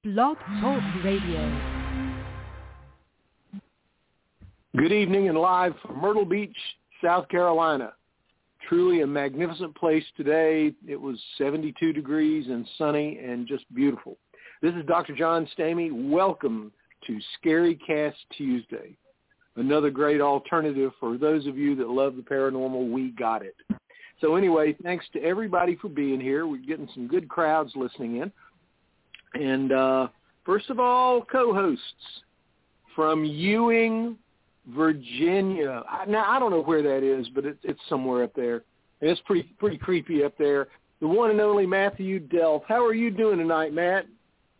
Blog Talk Radio. Good evening and live from Myrtle Beach, South Carolina. Truly a magnificent place today. It was 72 degrees and sunny and just beautiful. This is Dr. John Stamey. Welcome to Scary Cast Tuesday. Another great alternative for those of you that love the paranormal. We got it. So anyway, thanks to everybody for being here. We're getting some good crowds listening in. And first of all, co-hosts from Ewing, Virginia. Now, I don't know where that is, but it's somewhere up there. And it's pretty creepy up there. The one and only Matthew Delph. How are you doing tonight, Matt?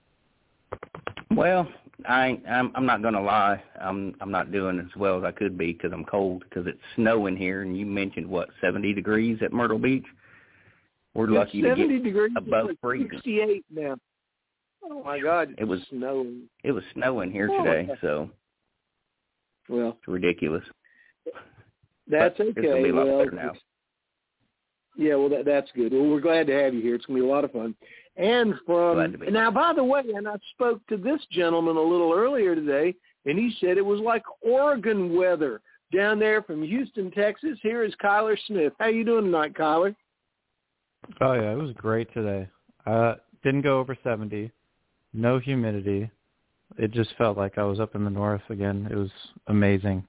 Well, I'm not going to lie. I'm not doing as well as I could be because I'm cold because it's snowing here. And you mentioned, 70 degrees at Myrtle Beach? We're lucky to get degrees, above like freezing. 68 now. Oh, my God. It was snowing. It was snowing here today, so well, it's ridiculous. That's but okay. It's going to be a lot better now. Yeah, well, that's good. Well, we're glad to have you here. It's going to be a lot of fun. And now, by the way, and I spoke to this gentleman a little earlier today, and he said it was like Oregon weather down there from Houston, Texas. Here is Kyler Smith. How you doing tonight, Kyler? Oh, yeah, it was great today. Didn't go over 70, no humidity. It just felt like I was up in the north again. It was amazing.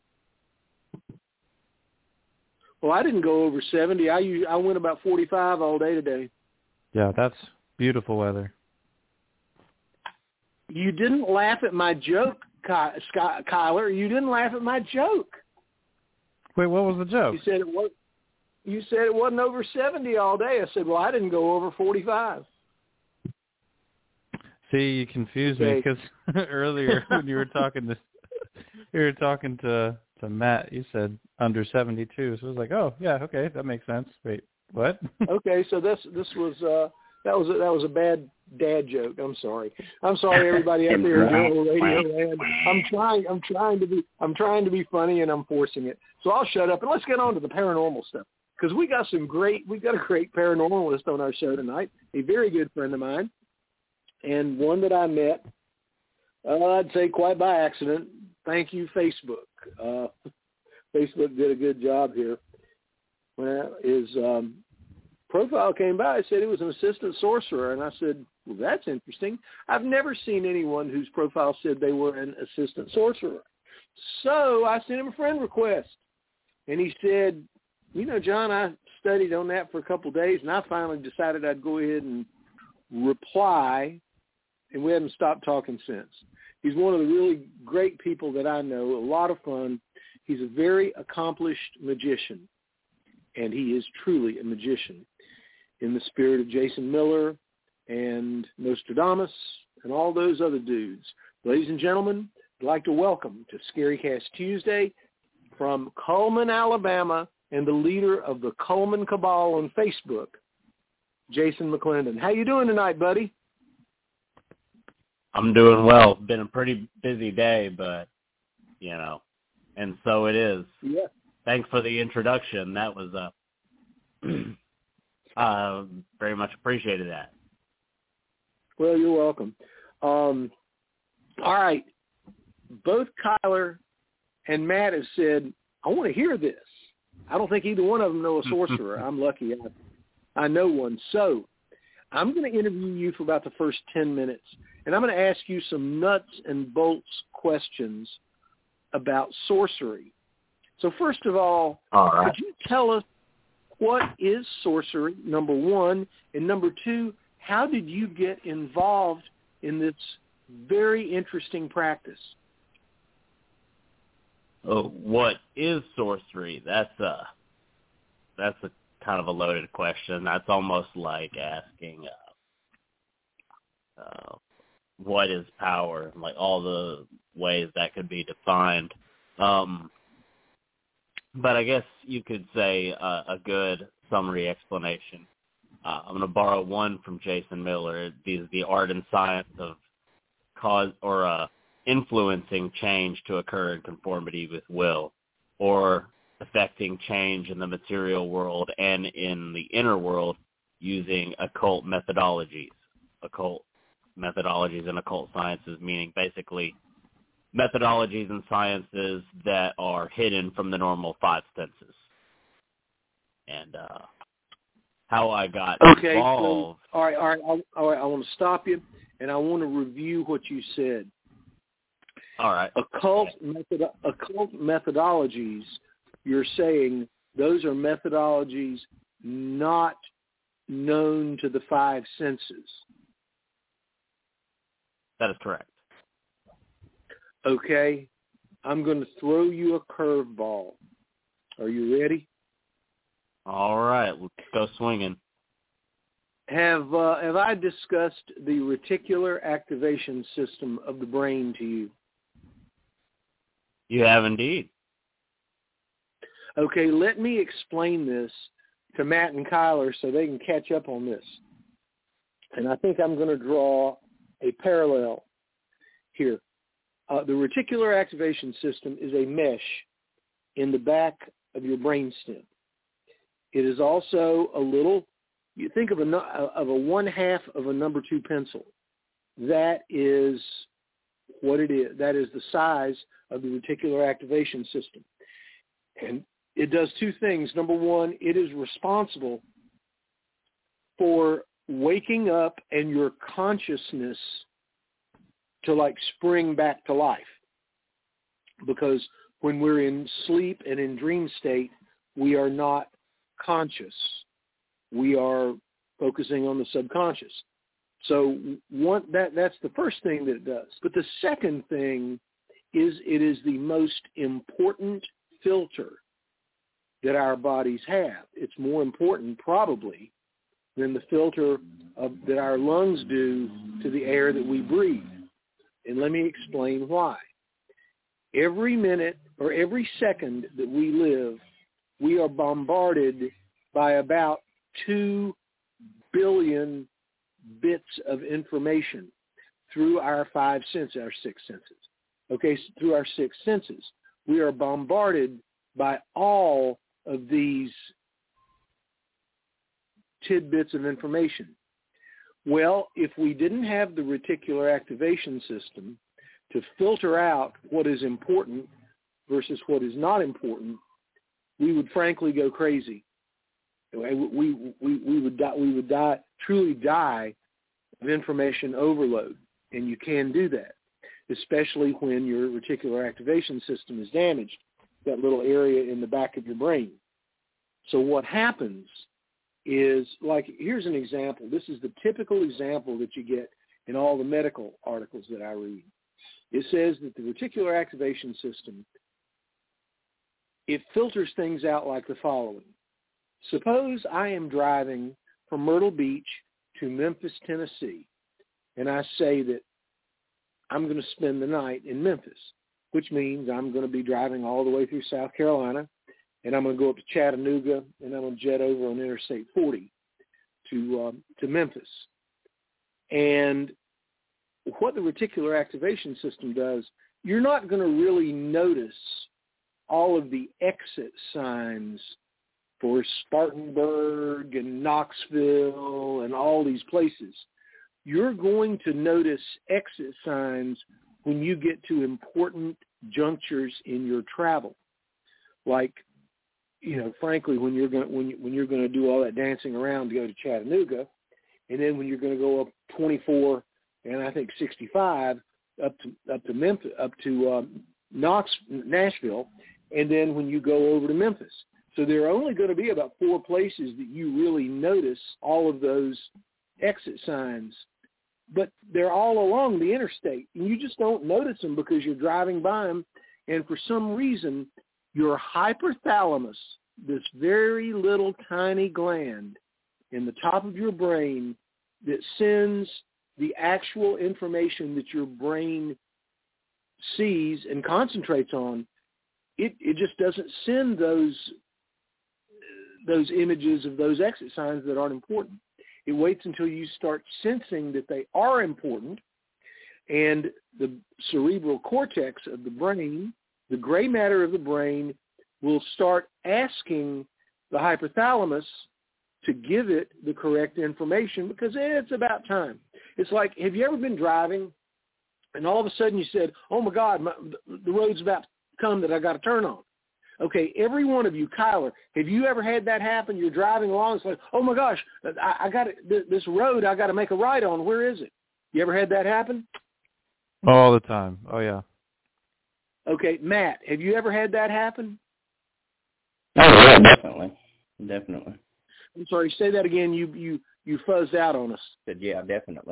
Well, I didn't go over 70. I went about 45 all day today. Yeah, that's beautiful weather. You didn't laugh at my joke, Kyler. You didn't laugh at my joke. Wait, what was the joke? You said it wasn't over 70 all day. I said, well, I didn't go over 45. See, you confused me because earlier when you were talking to Matt, you said under 72. So I was like, oh yeah, okay, that makes sense. Wait, what? Okay, so that was a bad dad joke. I'm sorry, everybody out there in general radio land. I'm trying to be funny, and I'm forcing it. So I'll shut up and let's get on to the paranormal stuff because we've got a great paranormalist on our show tonight. A very good friend of mine. And one that I met, I'd say quite by accident. Thank you, Facebook. Facebook did a good job here. When his profile came by, I said he was an assistant sorcerer. And I said, well, that's interesting. I've never seen anyone whose profile said they were an assistant sorcerer. So I sent him a friend request. And he said, John, I studied on that for a couple of days, and I finally decided I'd go ahead and reply. And we haven't stopped talking since. He's one of the really great people that I know, a lot of fun. He's a very accomplished magician, and he is truly a magician in the spirit of Jason Miller and Nostradamus and all those other dudes. Ladies and gentlemen, I'd like to welcome to Scary Cast Tuesday from Cullman, Alabama, and the leader of the Cullman Cabal on Facebook, Jason McClendon. How you doing tonight, buddy? I'm doing well. It's been a pretty busy day, but, and so it is. Yeah. Thanks for the introduction. That was very much appreciated that. Well, you're welcome. All right. Both Kyler and Matt have said, I want to hear this. I don't think either one of them know a sorcerer. I'm lucky I know one. So I'm going to interview you for about the first 10 minutes. And I'm going to ask you some nuts and bolts questions about sorcery. So first of all right. Could you tell us what is sorcery, number one? And number two, how did you get involved in this very interesting practice? What is sorcery? That's a kind of a loaded question. That's almost like asking what is power, like all the ways that could be defined. But I guess you could say a good summary explanation. I'm going to borrow one from Jason Miller. The art and science of cause or influencing change to occur in conformity with will, or affecting change in the material world and in the inner world using occult methodologies. Occult methodologies and occult sciences, meaning basically methodologies and sciences that are hidden from the normal five senses. And how I got involved. So, all right. I want to stop you, and I want to review what you said. All right. Occult methodologies, you're saying those are methodologies not known to the five senses. That is correct. Okay. I'm going to throw you a curveball. Are you ready? All right. Let's go swinging. Have I discussed the reticular activation system of the brain to you? You have indeed. Okay, let me explain this to Matt and Kyler so they can catch up on this. And I think I'm going to draw a parallel here. The reticular activation system is a mesh in the back of your brainstem. It is also a little, you think of a 1/2 of a number 2 pencil. That is what it is. That is the size of the reticular activation system. And it does two things. Number one, it is responsible for waking up and your consciousness to like spring back to life. Because when we're in sleep and in dream state, we are not conscious. We are focusing on the subconscious. So that's the first thing that it does. But the second thing is it is the most important filter that our bodies have. It's more important probably than the filter that our lungs do to the air that we breathe. And let me explain why. Every minute or every second that we live, we are bombarded by about 2 billion bits of information through our 5 senses, our 6 senses. Okay, so through our 6 senses, we are bombarded by all of these tidbits of information. Well, if we didn't have the reticular activation system to filter out what is important versus what is not important, we would frankly go crazy. We would truly die of information overload, and you can do that, especially when your reticular activation system is damaged, that little area in the back of your brain. So what happens is, like, here's an example. This is the typical example that you get in all the medical articles that I read. It says that the reticular activation system, it filters things out like the following. Suppose I am driving from Myrtle Beach to Memphis, Tennessee, and I say that I'm going to spend the night in Memphis, which means I'm going to be driving all the way through South Carolina, and I'm going to go up to Chattanooga, and I'm going to jet over on Interstate 40 to Memphis. And what the reticular activation system does, you're not going to really notice all of the exit signs for Spartanburg and Knoxville and all these places. You're going to notice exit signs when you get to important junctures in your travel. Like, frankly, when you're going to do all that dancing around to go to Chattanooga, and then when you're going to go up 24 and I think 65 up to Memphis, up to Nashville, and then when you go over to Memphis. So there are only going to be about 4 places that you really notice all of those exit signs, but they're all along the interstate, and you just don't notice them because you're driving by them, and for some reason, your hypothalamus, this very little tiny gland in the top of your brain that sends the actual information that your brain sees and concentrates on, it just doesn't send those images of those exit signs that aren't important. It waits until you start sensing that they are important, and the cerebral cortex of the brain, the gray matter of the brain, will start asking the hypothalamus to give it the correct information because it's about time. It's like, have you ever been driving and all of a sudden you said, oh, my God, the road's about to come that I got to turn on? Okay, every one of you, Kyler, have you ever had that happen? You're driving along, it's like, oh, my gosh, I got this road I got to make a right on. Where is it? You ever had that happen? All the time. Oh, yeah. Okay, Matt, have you ever had that happen? Oh, yeah, definitely. I'm sorry, say that again. You fuzzed out on us. Said, yeah, definitely.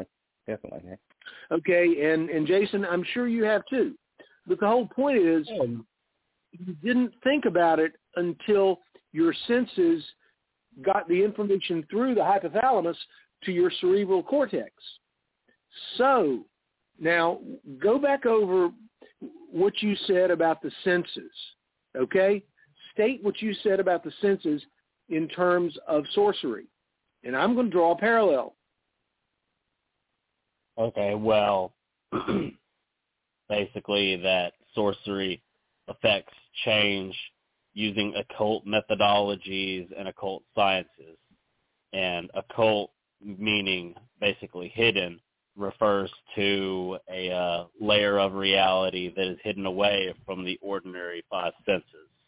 Okay, and Jason, I'm sure you have too. But the whole point is you didn't think about it until your senses got the information through the hypothalamus to your cerebral cortex. So now go back over what you said about the senses, okay? State what you said about the senses in terms of sorcery. And I'm going to draw a parallel. Okay, well, basically that sorcery affects change using occult methodologies and occult sciences. And occult, meaning basically hidden, refers to a layer of reality that is hidden away from the ordinary five senses.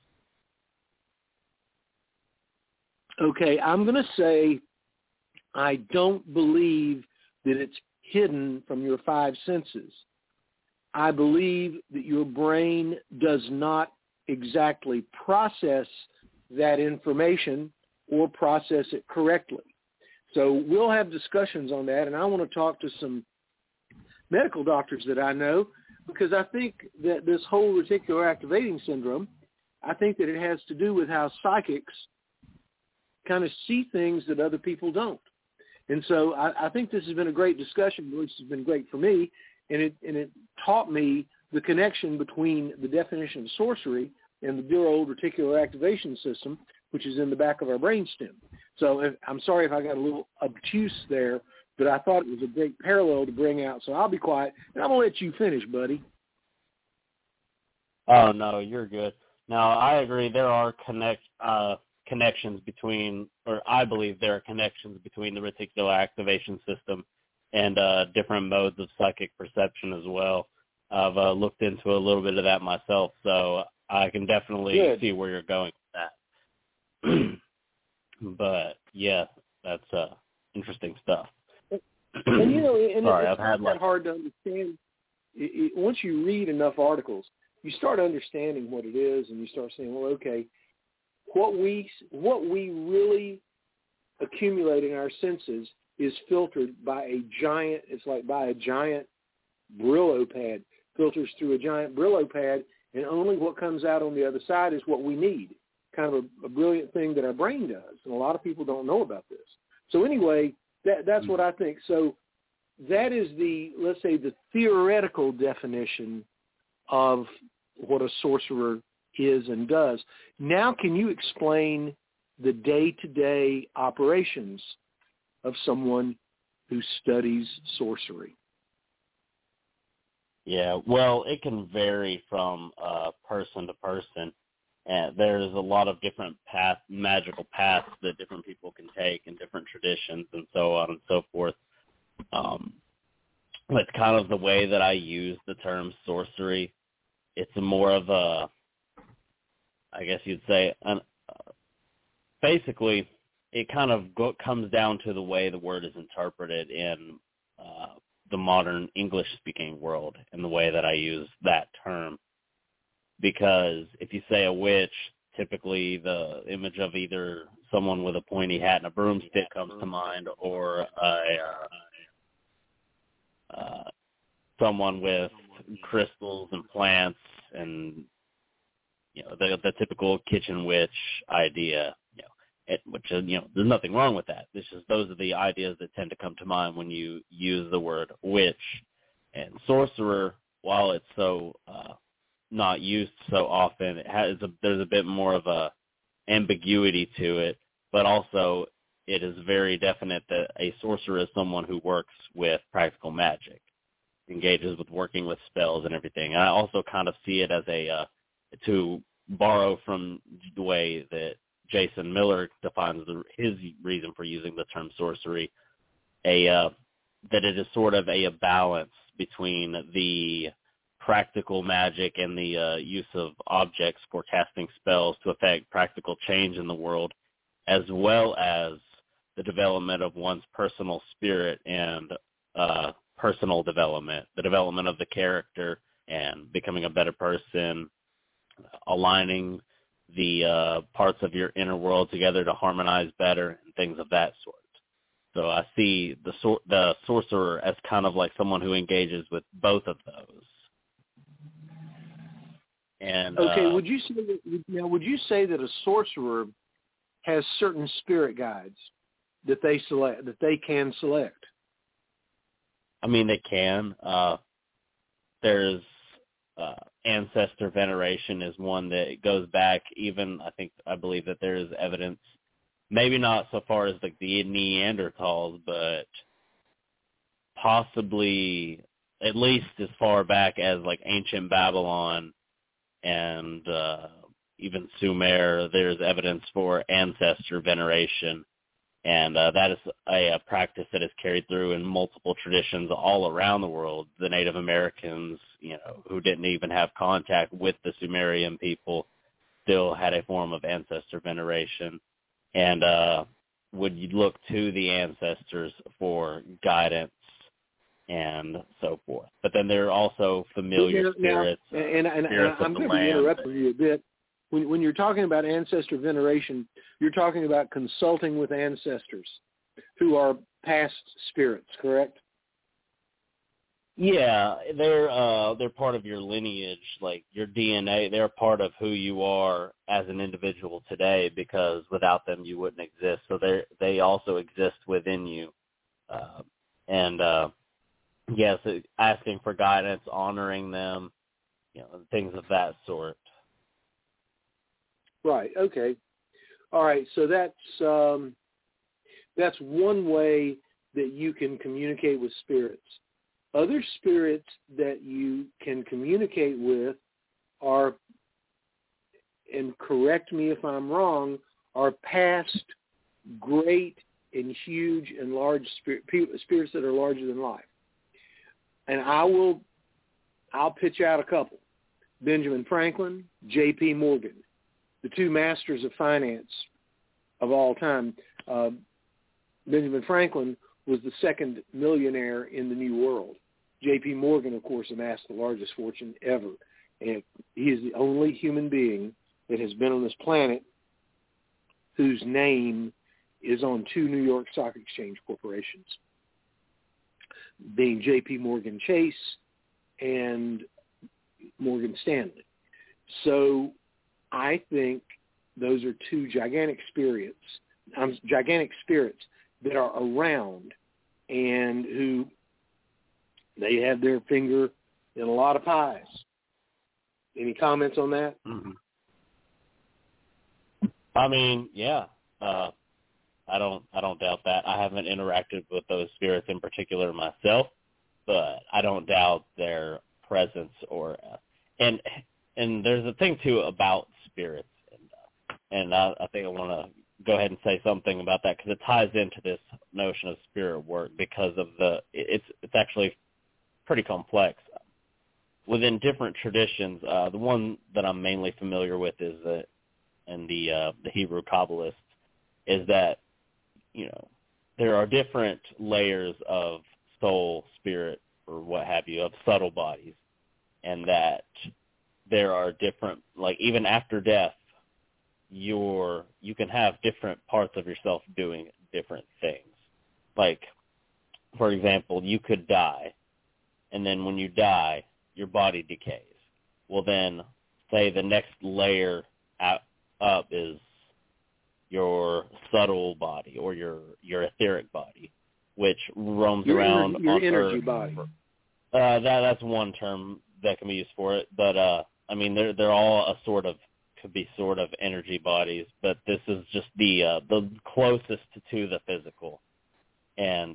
Okay, I'm going to say I don't believe that it's hidden from your five senses. I believe that your brain does not exactly process that information or process it correctly. So we'll have discussions on that, and I want to talk to some medical doctors that I know, because I think that this whole reticular activating syndrome, I think that it has to do with how psychics kind of see things that other people don't. And so I think this has been a great discussion, which has been great for me, and it taught me the connection between the definition of sorcery and the dear old reticular activation system, which is in the back of our brainstem. So I'm sorry if I got a little obtuse there, but I thought it was a great parallel to bring out. So I'll be quiet, and I'm going to let you finish, buddy. Oh, no, you're good. Now, I agree there are connections between, or I believe there are connections between the reticular activation system and different modes of psychic perception as well. I've looked into a little bit of that myself, so I can definitely see where you're going with that. But, yeah, that's interesting stuff. And, you know, and Sorry, it's not that hard to understand. Once you read enough articles, you start understanding what it is, and you start saying, well, okay, what we really accumulate in our senses is filtered by a giant, it's like by a giant Brillo pad, filters through a giant Brillo pad, and only what comes out on the other side is what we need. Kind of a brilliant thing that our brain does, and a lot of people don't know about this. So anyway, that's what I think. So that is let's say, the theoretical definition of what a sorcerer is and does. Now, can you explain the day-to-day operations of someone who studies sorcery? Yeah, well, it can vary from person to person. And there's a lot of different magical paths that different people can take in different traditions and so on and so forth. It's kind of the way that I use the term sorcery. It's more of a, I guess you'd say, basically, it kind of comes down to the way the word is interpreted in the modern English-speaking world and the way that I use that term. Because if you say a witch, typically the image of either someone with a pointy hat and a broomstick comes to mind, or someone with crystals and plants and, you know, the typical kitchen witch idea, you know, which is, you know, there's nothing wrong with that. It's just those are the ideas that tend to come to mind when you use the word witch. And sorcerer, while it's so not used so often, there's a bit more of a ambiguity to it, but also it is very definite that a sorcerer is someone who works with practical magic, engages with working with spells and everything. And I also kind of see it as to borrow from the way that Jason Miller defines his reason for using the term sorcery, a that it is sort of a balance between the practical magic and the use of objects for casting spells to affect practical change in the world, as well as the development of one's personal spirit and personal development, the development of the character and becoming a better person, aligning the parts of your inner world together to harmonize better and things of that sort. So I see the sorcerer as kind of like someone who engages with both of those. And okay, would you say that a sorcerer has certain spirit guides that they can select? I mean, they can. There's ancestor veneration is one that goes back even, I believe that there is evidence, maybe not so far as like the Neanderthals, but possibly at least as far back as like ancient Babylon and even Sumer, there's evidence for ancestor veneration. And that is a practice that is carried through in multiple traditions all around the world. The Native Americans, who didn't even have contact with the Sumerian people, still had a form of ancestor veneration, and would look to the ancestors for guidance and so forth. But then there are also familiar spirits. And I'm going to interrupt you a bit. When you're talking about ancestor veneration, you're talking about consulting with ancestors who are past spirits, correct? Yeah, they're part of your lineage, like your DNA. They're part of who you are as an individual today, because without them you wouldn't exist. So they also exist within you, yes, asking for guidance, honoring them, things of that sort. Right. Okay. All right. So that's one way that you can communicate with spirits. Other spirits that you can communicate with are, and correct me if I'm wrong, are past great and huge and large spirits that are larger than life. And I'll pitch out a couple: Benjamin Franklin, J.P. Morgan, the two masters of finance of all time. Benjamin Franklin was the second millionaire in the New World. J.P. Morgan, of course, amassed the largest fortune ever. And he is the only human being that has been on this planet whose name is on two New York Stock Exchange corporations, being J.P. Morgan Chase and Morgan Stanley. So I think those are two gigantic spirits that are around and who they have their finger in a lot of pies. Any comments on that? Mm-hmm. I mean, yeah. I don't doubt that. I haven't interacted with those spirits in particular myself, but I don't doubt their presence and there's a thing too about spirits, and I think I want to go ahead and say something about that because it ties into this notion of spirit work because of it's actually pretty complex within different traditions. The one that I'm mainly familiar with is the Hebrew Kabbalists, is that there are different layers of soul, spirit, or what have you, of subtle bodies, and that there are different, like even after death, you can have different parts of yourself doing different things. Like, for example, you could die, and then when you die, your body decays. Well, then, say the next layer up is your subtle body or your etheric body, which roams around your on energy Earth. Body. That's one term that can be used for it, but I mean they're all could be sort of energy bodies, but this is just the closest to the physical, and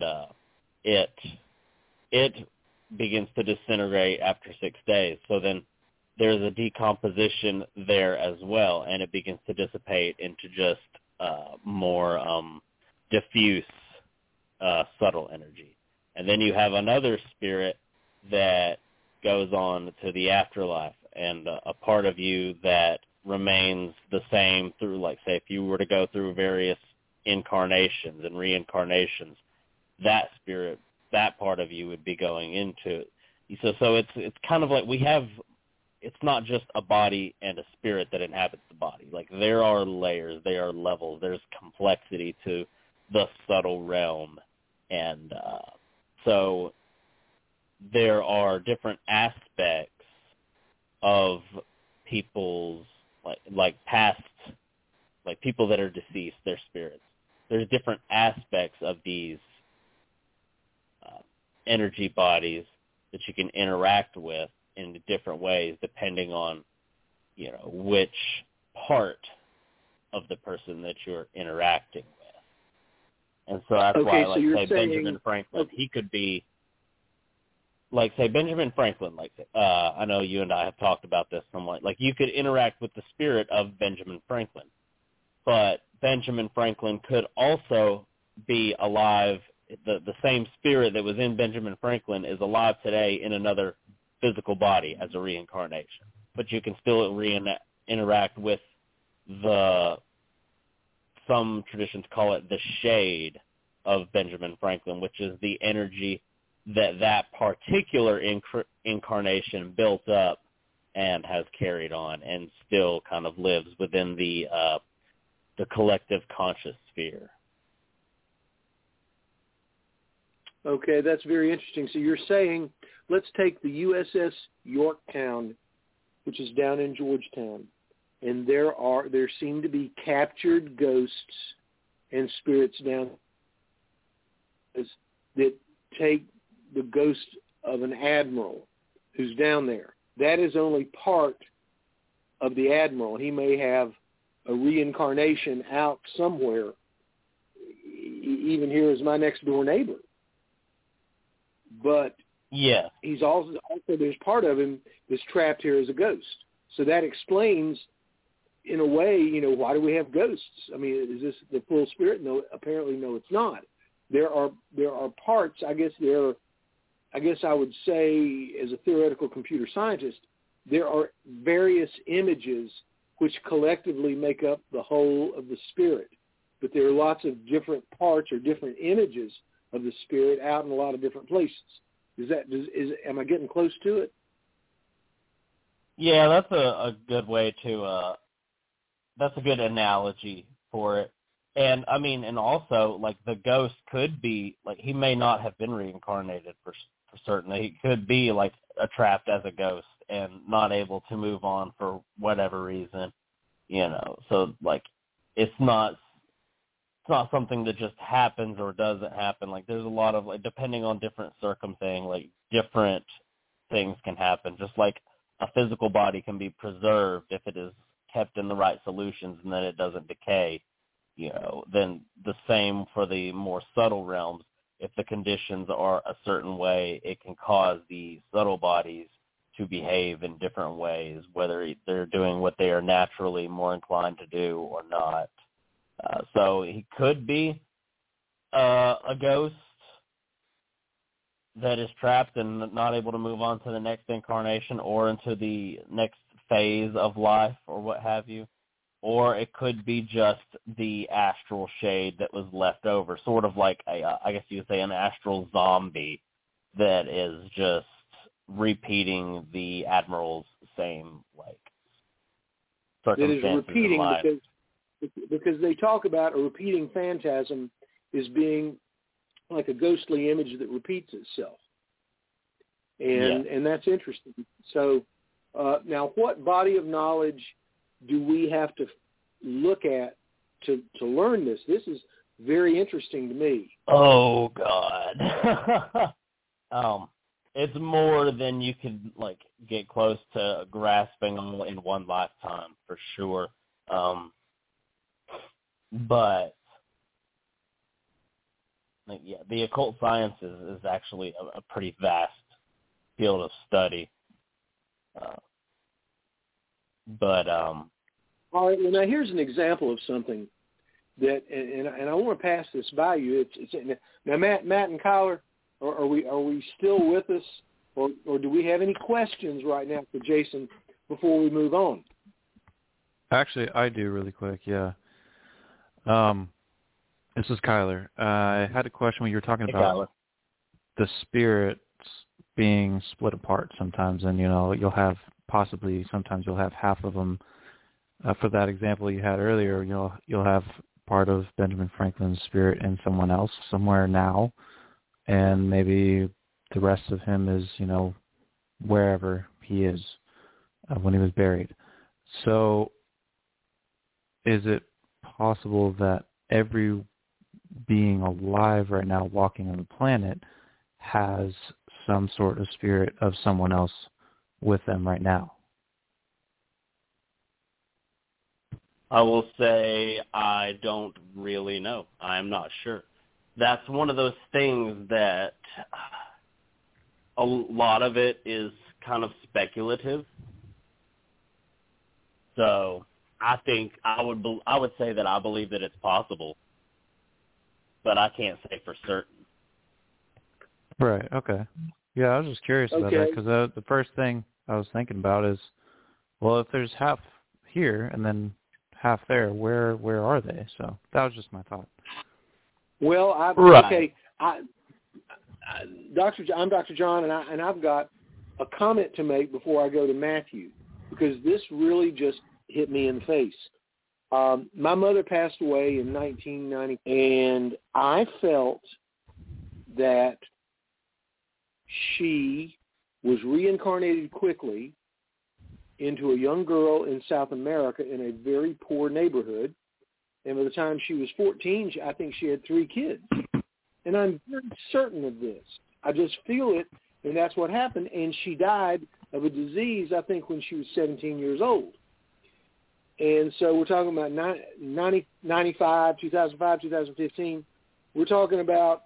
it begins to disintegrate after 6 days. So then there's a decomposition there as well, and it begins to dissipate into just more diffuse, subtle energy. And then you have another spirit that goes on to the afterlife, and a part of you that remains the same through, like, say, if you were to go through various incarnations and reincarnations, that spirit, that part of you would be going into it. So it's kind of like it's not just a body and a spirit that inhabits the body. Like, there are layers, there are levels, there's complexity to the subtle realm. And so there are different aspects of people's, like past, like people that are deceased, their spirits. There's different aspects of these energy bodies that you can interact with in different ways depending on, which part of the person that you're interacting with. And so that's why, like, say, Benjamin Franklin, he could be, like, say, Benjamin Franklin, like, I know you and I have talked about this somewhat. Like, you could interact with the spirit of Benjamin Franklin, but Benjamin Franklin could also be alive. The same spirit that was in Benjamin Franklin is alive today in another physical body as a reincarnation. But you can still interact with some traditions call it the shade of Benjamin Franklin, which is the energy that particular incarnation built up and has carried on and still kind of lives within the collective conscious sphere. Okay, that's very interesting. So you're saying, let's take the USS Yorktown, which is down in Georgetown, and there seem to be captured ghosts and spirits down that take the ghost of an admiral who's down there. That is only part of the admiral. He may have a reincarnation out somewhere, even here as my next door neighbor. But yeah, he's also there's part of him that's trapped here as a ghost. So that explains, in a way, why do we have ghosts? I mean, is this the full spirit? No, apparently no, it's not. There are parts. I guess I would say, as a theoretical computer scientist, there are various images which collectively make up the whole of the spirit. But there are lots of different parts or different images of the spirit out in a lot of different places. Am I getting close to it? Yeah, that's a good way to. That's a good analogy for it. And I mean, and also, like, the ghost could be, like, he may not have been reincarnated for certain. He could be, like, trapped as a ghost and not able to move on for whatever reason, So, like, it's not something that just happens or doesn't happen. Like, there's a lot of, like, depending on different circumstances, like, different things can happen. Just like a physical body can be preserved if it is kept in the right solutions and then it doesn't decay. Then the same for the more subtle realms. If the conditions are a certain way, it can cause the subtle bodies to behave in different ways, whether they're doing what they are naturally more inclined to do or not. So he could be a ghost that is trapped and not able to move on to the next incarnation or into the next phase of life or what have you. Or it could be just the astral shade that was left over, sort of like I guess you could say an astral zombie that is just repeating the admiral's same, like, circumstances. It is repeating in life. Because they talk about a repeating phantasm as being like a ghostly image that repeats itself. And that's interesting. So now, what body of knowledge do we have to look at to learn this? This is very interesting to me. Oh, God. It's more than you could, like, get close to grasping in one lifetime, for sure. But, like, yeah, the occult sciences is actually a pretty vast field of study. All right. Well, now here's an example of something that, and I want to pass this by you. Now, Matt and Kyler, Are we still with us, or do we have any questions right now for Jason before we move on? Actually, I do really quick. Yeah. This is Kyler. I had a question when you were talking about the spirits being split apart sometimes, and you'll have sometimes you'll have half of them. For that example you had earlier, you'll have part of Benjamin Franklin's spirit in someone else somewhere now, and maybe the rest of him is wherever he is when he was buried. So, is it possible that every being alive right now walking on the planet has some sort of spirit of someone else with them right now? I will say I don't really know. I'm not sure. That's one of those things that a lot of it is kind of speculative. So I think I would say that I believe that it's possible, but I can't say for certain. Right. Okay. Yeah, I was just curious about that because the first thing I was thinking about is, well, if there's half here and then half there, where are they? So that was just my thought. Well, I'm Dr. John, and I've got a comment to make before I go to Matthew, because this really just hit me in the face. My mother passed away in 1990, and I felt that she was reincarnated quickly into a young girl in South America in a very poor neighborhood. And by the time she was 14, I think she had 3 kids. And I'm very certain of this. I just feel it, and that's what happened. And she died of a disease, I think, when she was 17 years old. And so we're talking about 95, 2005, 2015. We're talking about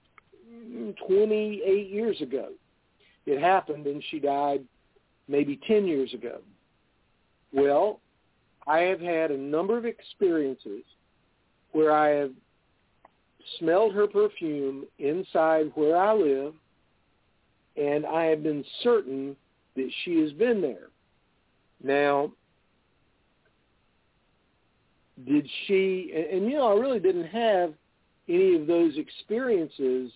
28 years ago. It happened, and she died maybe 10 years ago. Well, I have had a number of experiences where I have smelled her perfume inside where I live, and I have been certain that she has been there. Now, did she, and I really didn't have any of those experiences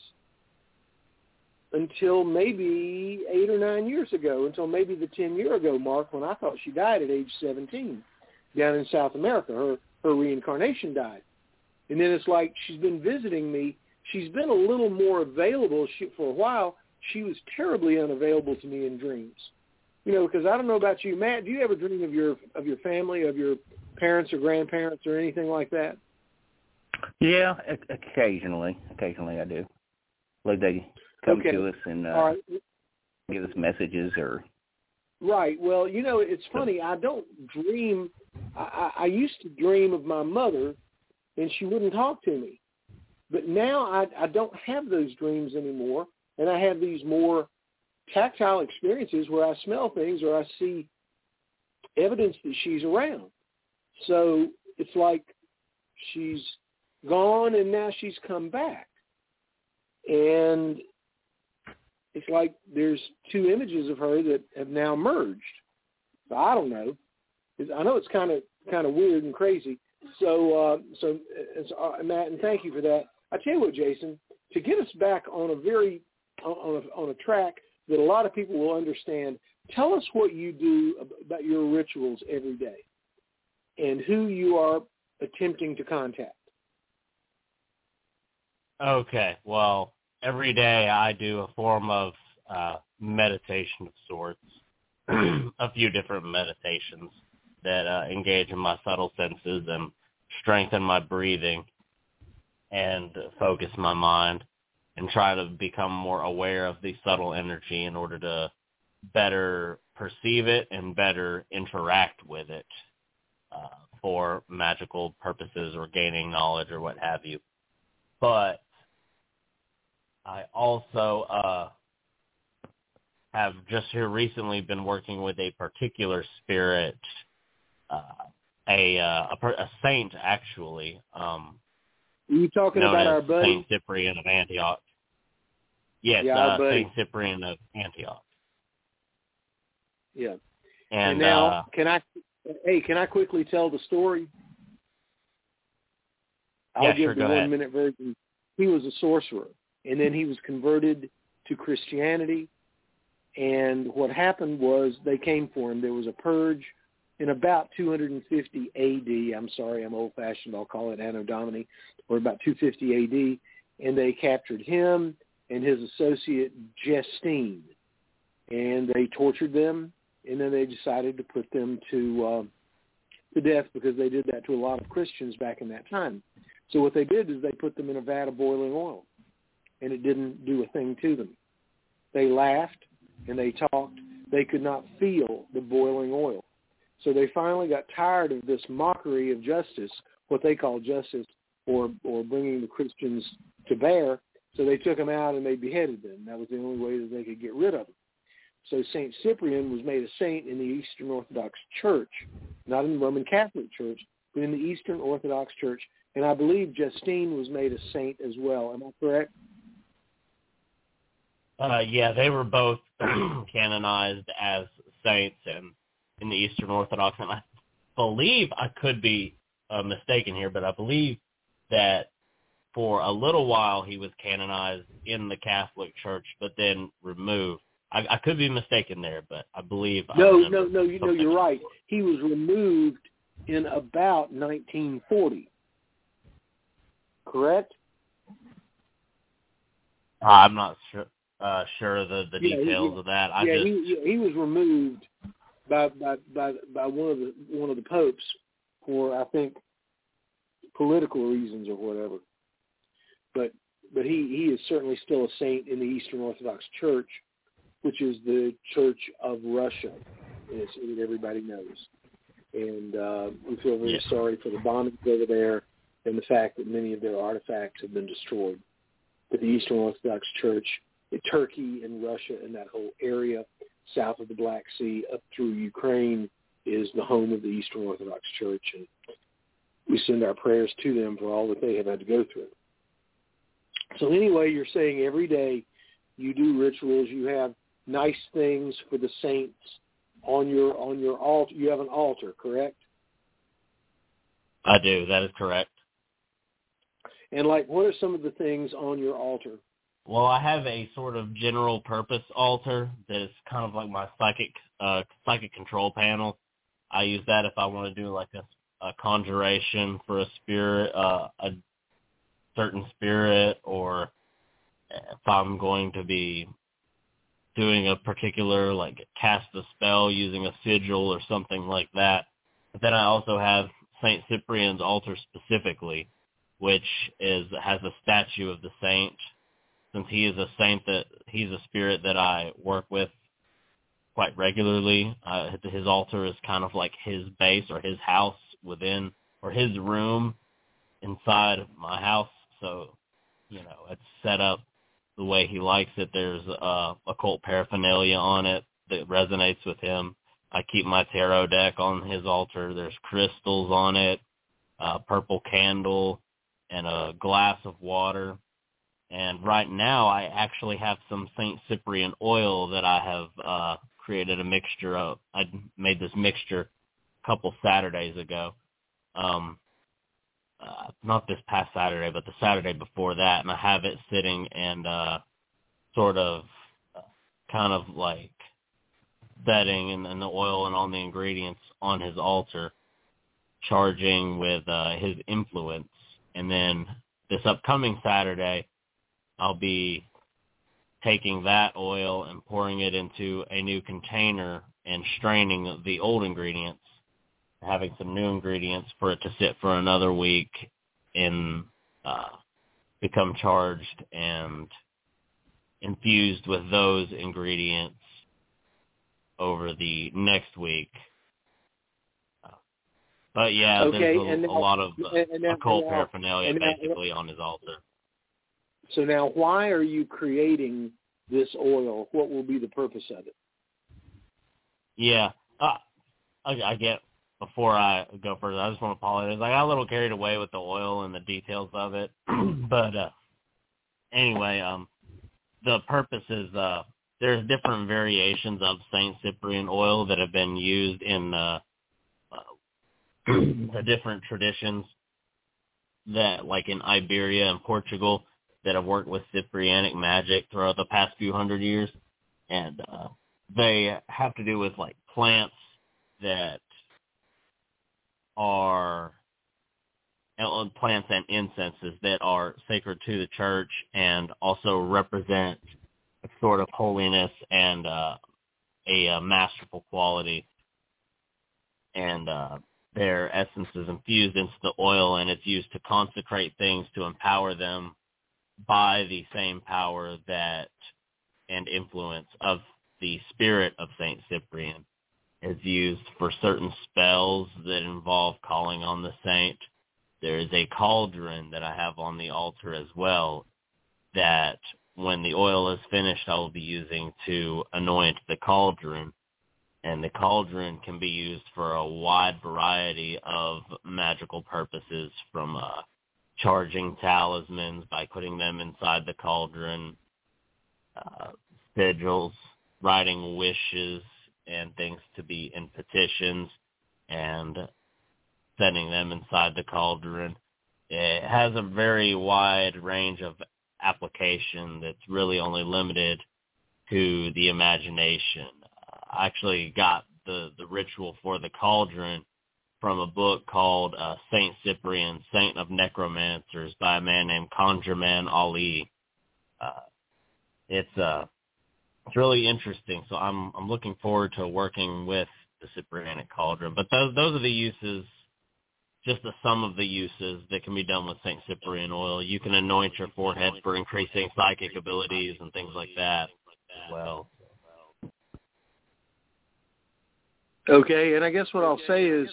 until maybe 8 or 9 years ago, until maybe the 10-year ago mark when I thought she died at age 17 down in South America. Her reincarnation died. And then it's like she's been visiting me. She's been a little more available. For a while, she was terribly unavailable to me in dreams. Because I don't know about you, Matt, do you ever dream of your family, of your parents or grandparents or anything like that? Yeah, occasionally. Occasionally I do. Like they come to us and give us messages or... Right. Well, it's funny. I don't dream. I used to dream of my mother, and she wouldn't talk to me. But now I don't have those dreams anymore, and I have these more tactile experiences where I smell things or I see evidence that she's around. So it's like she's gone, and now she's come back. And it's like there's 2 images of her that have now merged. So I don't know. I know it's kind of weird and crazy. So Matt, and thank you for that. I tell you what, Jason, to get us back on a track that a lot of people will understand, tell us what you do about your rituals every day and who you are attempting to contact. Okay, well, every day I do a form of meditation of sorts, a few different meditations that engage in my subtle senses and strengthen my breathing and focus my mind and try to become more aware of the subtle energy in order to better perceive it and better interact with it for magical purposes or gaining knowledge or what have you. But I also have just here recently been working with a particular spirit, a saint actually. Are you talking about our buddy Saint Cyprian of Antioch? Yes, yeah, Saint Cyprian of Antioch. Yeah. And now, can I quickly tell the story? I'll give the 1 minute version. He was a sorcerer, and then he was converted to Christianity. And what happened was they came for him. There was a purge in about 250 A.D. I'm sorry, I'm old-fashioned. I'll call it Anno Domini, or about 250 A.D. And they captured him and his associate Justine, and they tortured them. And then they decided to put them to death because they did that to a lot of Christians back in that time. So what they did is they put them in a vat of boiling oil, and it didn't do a thing to them. They laughed and they talked. They could not feel the boiling oil. So they finally got tired of this mockery of justice, what they call justice, or bringing the Christians to bear. So they took them out and they beheaded them. That was the only way that they could get rid of them. So St. Cyprian was made a saint in the Eastern Orthodox Church, not in the Roman Catholic Church, but in the Eastern Orthodox Church. And I believe Justine was made a saint as well. Am I correct? Yeah, they were both canonized as saints and in the Eastern Orthodox. And I believe, I could be mistaken here, but I believe that for a little while he was canonized in the Catholic Church, but then removed. I could be mistaken there, but I believe. No, you're right. He was removed in about 1940. Correct? I'm not sure of the details of that. He was removed by one of the popes for, I think, political reasons or whatever. But he is certainly still a saint in the Eastern Orthodox Church, which is the Church of Russia, as everybody knows. And we feel very sorry for the bombings over there and the fact that many of their artifacts have been destroyed. But the Eastern Orthodox Church, Turkey and Russia and that whole area south of the Black Sea up through Ukraine is the home of the Eastern Orthodox Church. And we send our prayers to them for all that they have had to go through. So anyway, you're saying every day you do rituals, you have nice things for the saints on your altar. You have an altar, correct? I do. That is correct. And what are some of the things on your altar? Well, I have a sort of general purpose altar that is kind of like my psychic control panel. I use that if I want to do a conjuration for a spirit, a certain spirit, or if I'm going to be doing a particular, cast a spell using a sigil or something like that. But then I also have St. Cyprian's altar specifically, which has a statue of the saint. Since he is a saint, he's a spirit that I work with quite regularly. His altar is kind of like his base or his house within, or his room inside my house. So, it's set up the way he likes it. There's occult paraphernalia on it that resonates with him. I keep my tarot deck on his altar. There's crystals on it, a purple candle, and a glass of water. And right now I actually have some St. Cyprian oil that I have created a mixture of. I made this mixture a couple Saturdays ago. Not this past Saturday, but the Saturday before that, and I have it sitting and sort of kind of like setting and the oil and all the ingredients on his altar, charging with his influence. And then this upcoming Saturday, I'll be taking that oil and pouring it into a new container and straining the old ingredients, having some new ingredients for it to sit for another week and become charged and infused with those ingredients over the next week. But yeah, there's a lot of occult paraphernalia basically on his altar. So now why are you creating this oil? What will be the purpose of it? Yeah, I get, before I go further, I just want to apologize. I got a little carried away with the oil and the details of it. But anyway, the purpose is there's different variations of St. Cyprian oil that have been used in the different traditions that, like in Iberia and Portugal, that have worked with Cyprianic magic throughout the past few hundred years. And they have to do with like plants that are plants and incenses that are sacred to the church and also represent a sort of holiness and a masterful quality. And their essence is infused into the oil, and it's used to consecrate things, to empower them by the same power that and influence of the spirit of St. Cyprian. Is used for certain spells that involve calling on the saint. There is a cauldron that I have on the altar as well that when the oil is finished, I will be using to anoint the cauldron. And the cauldron can be used for a wide variety of magical purposes, from charging talismans by putting them inside the cauldron, sigils, writing wishes and things to be in petitions, and setting them inside the cauldron. It has a very wide range of application that's really only limited to the imagination. I actually got the ritual for the cauldron from a book called St. Cyprian, Saint of Necromancers, by a man named Conjurman Ali. It's really interesting, so I'm looking forward to working with the Cyprianic cauldron. But those are the uses, just some of the uses that can be done with St. Cyprian oil. You can anoint your forehead for increasing psychic abilities and things like that as well. Okay, and I guess what I'll say is,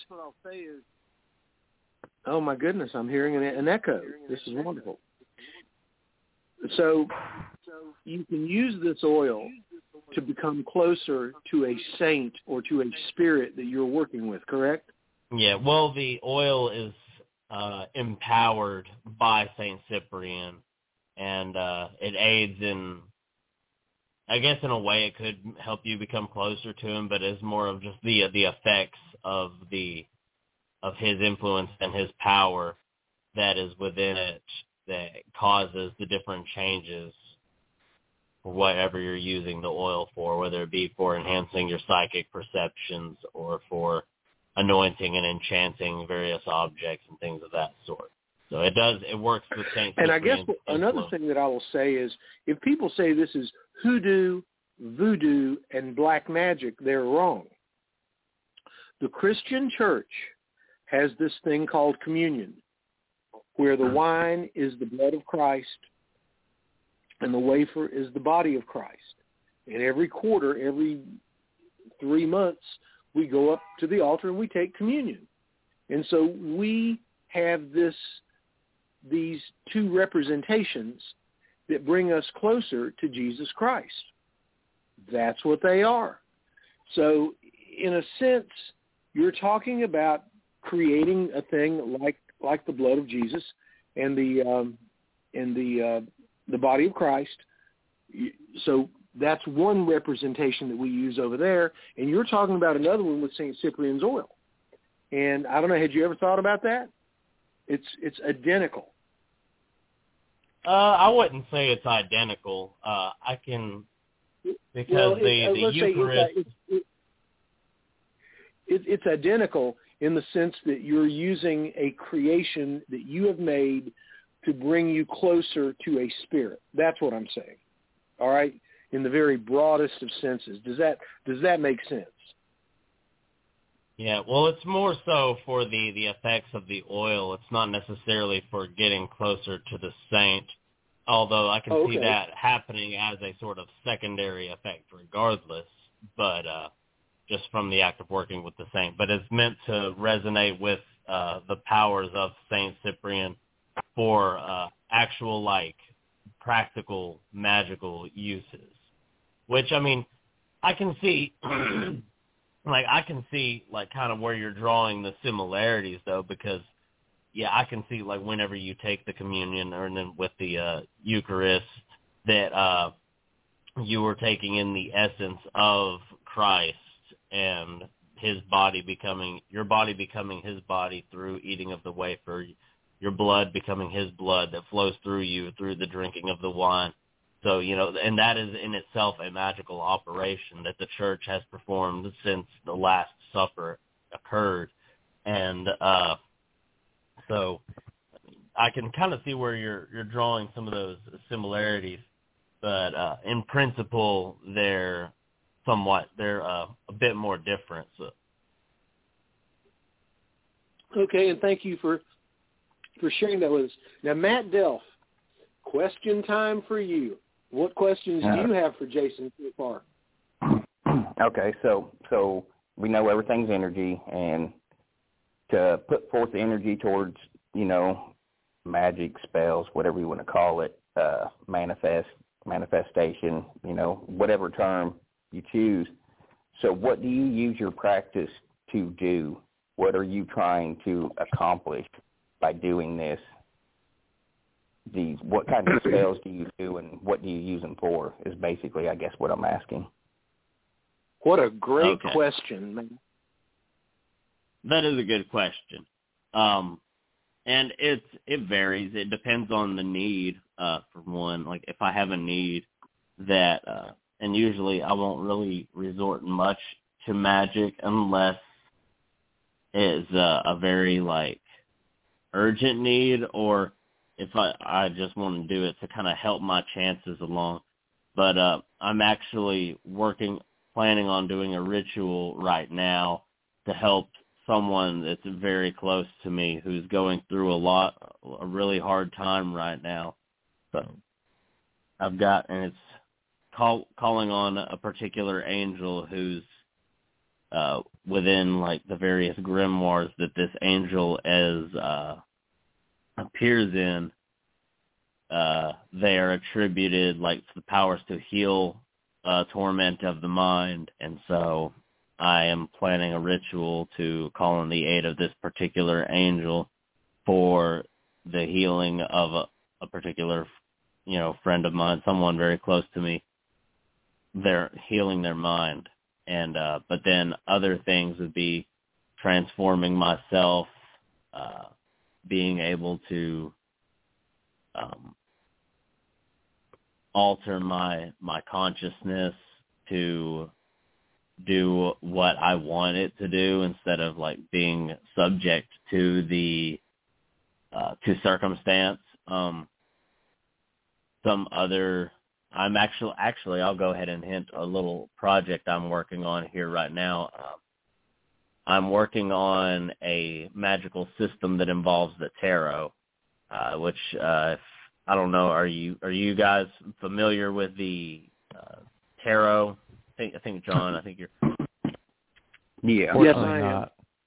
oh my goodness, I'm hearing an echo. This is wonderful. So you can use this oil to become closer to a saint or to a spirit that you're working with, correct? Yeah, well, the oil is empowered by St. Cyprian, and it aids in, I guess in a way it could help you become closer to him, but it's more of just the effects of his influence and his power that is within it that causes the different changes for whatever you're using the oil for, whether it be for enhancing your psychic perceptions or for anointing and enchanting various objects and things of that sort. So it works with St. And I guess another thing that I will say is, if people say this is hoodoo, voodoo, and black magic, they're wrong. The Christian church has this thing called communion, where the wine is the blood of Christ and the wafer is the body of Christ. And every quarter, every 3 months, we go up to the altar and we take communion. And so we have these two representations that bring us closer to Jesus Christ. That's what they are. So in a sense, you're talking about creating a thing like the blood of Jesus and the body of Christ. So that's one representation that we use over there. And you're talking about another one with St. Cyprian's oil. And I don't know, had you ever thought about that? It's identical. I wouldn't say it's identical. The Eucharist. It's identical in the sense that you're using a creation that you have made to bring you closer to a spirit. That's what I'm saying. All right? In the very broadest of senses. Does that make sense? Yeah, well, it's more so for the effects of the oil. It's not necessarily for getting closer to the saint, although I can see that happening as a sort of secondary effect regardless, but just from the act of working with the saint. But it's meant to resonate with the powers of St. Cyprian for actual, practical, magical uses, which, I mean, I can see... I can see, kind of where you're drawing the similarities, though, because, I can see, whenever you take the communion or then with the Eucharist, that you were taking in the essence of Christ and his body becoming, your body becoming his body through eating of the wafer, your blood becoming his blood that flows through you through the drinking of the wine. So, and that is in itself a magical operation that the church has performed since the Last Supper occurred. And so I can kind of see where you're drawing some of those similarities, but in principle, they're a bit more different. So. Okay, and thank you for sharing that with us. Now, Matt Delph, question time for you. What questions do you have for Jason so far? Okay, so we know everything's energy, and to put forth the energy towards, magic, spells, whatever you want to call it, manifestation, whatever term you choose. So what do you use your practice to do? What are you trying to accomplish by doing this? What kind of spells do you do, and what do you use them for is basically, I guess, what I'm asking. What a great question, man. That is a good question. And it varies. It depends on the need, for one. Like if I have a need that, and usually I won't really resort much to magic unless it's a very urgent need, or if I just want to do it to kind of help my chances along. But I'm actually planning on doing a ritual right now to help someone that's very close to me who's going through a really hard time right now. So and it's calling on a particular angel who's within the various grimoires that this angel appears in. They are attributed the powers to heal torment of the mind, and so I am planning a ritual to call on the aid of this particular angel for the healing of a particular, friend of mine, someone very close to me. They're healing their mind, and but then other things would be transforming myself, being able to alter my consciousness to do what I want it to do instead of being subject to the to circumstance. I'm actually I'll go ahead and hint a little project I'm working on here right now. I'm working on a magical system that involves the tarot, which I don't know. Are you guys familiar with the tarot? I think John. I think you're. Yeah. Yes, I am.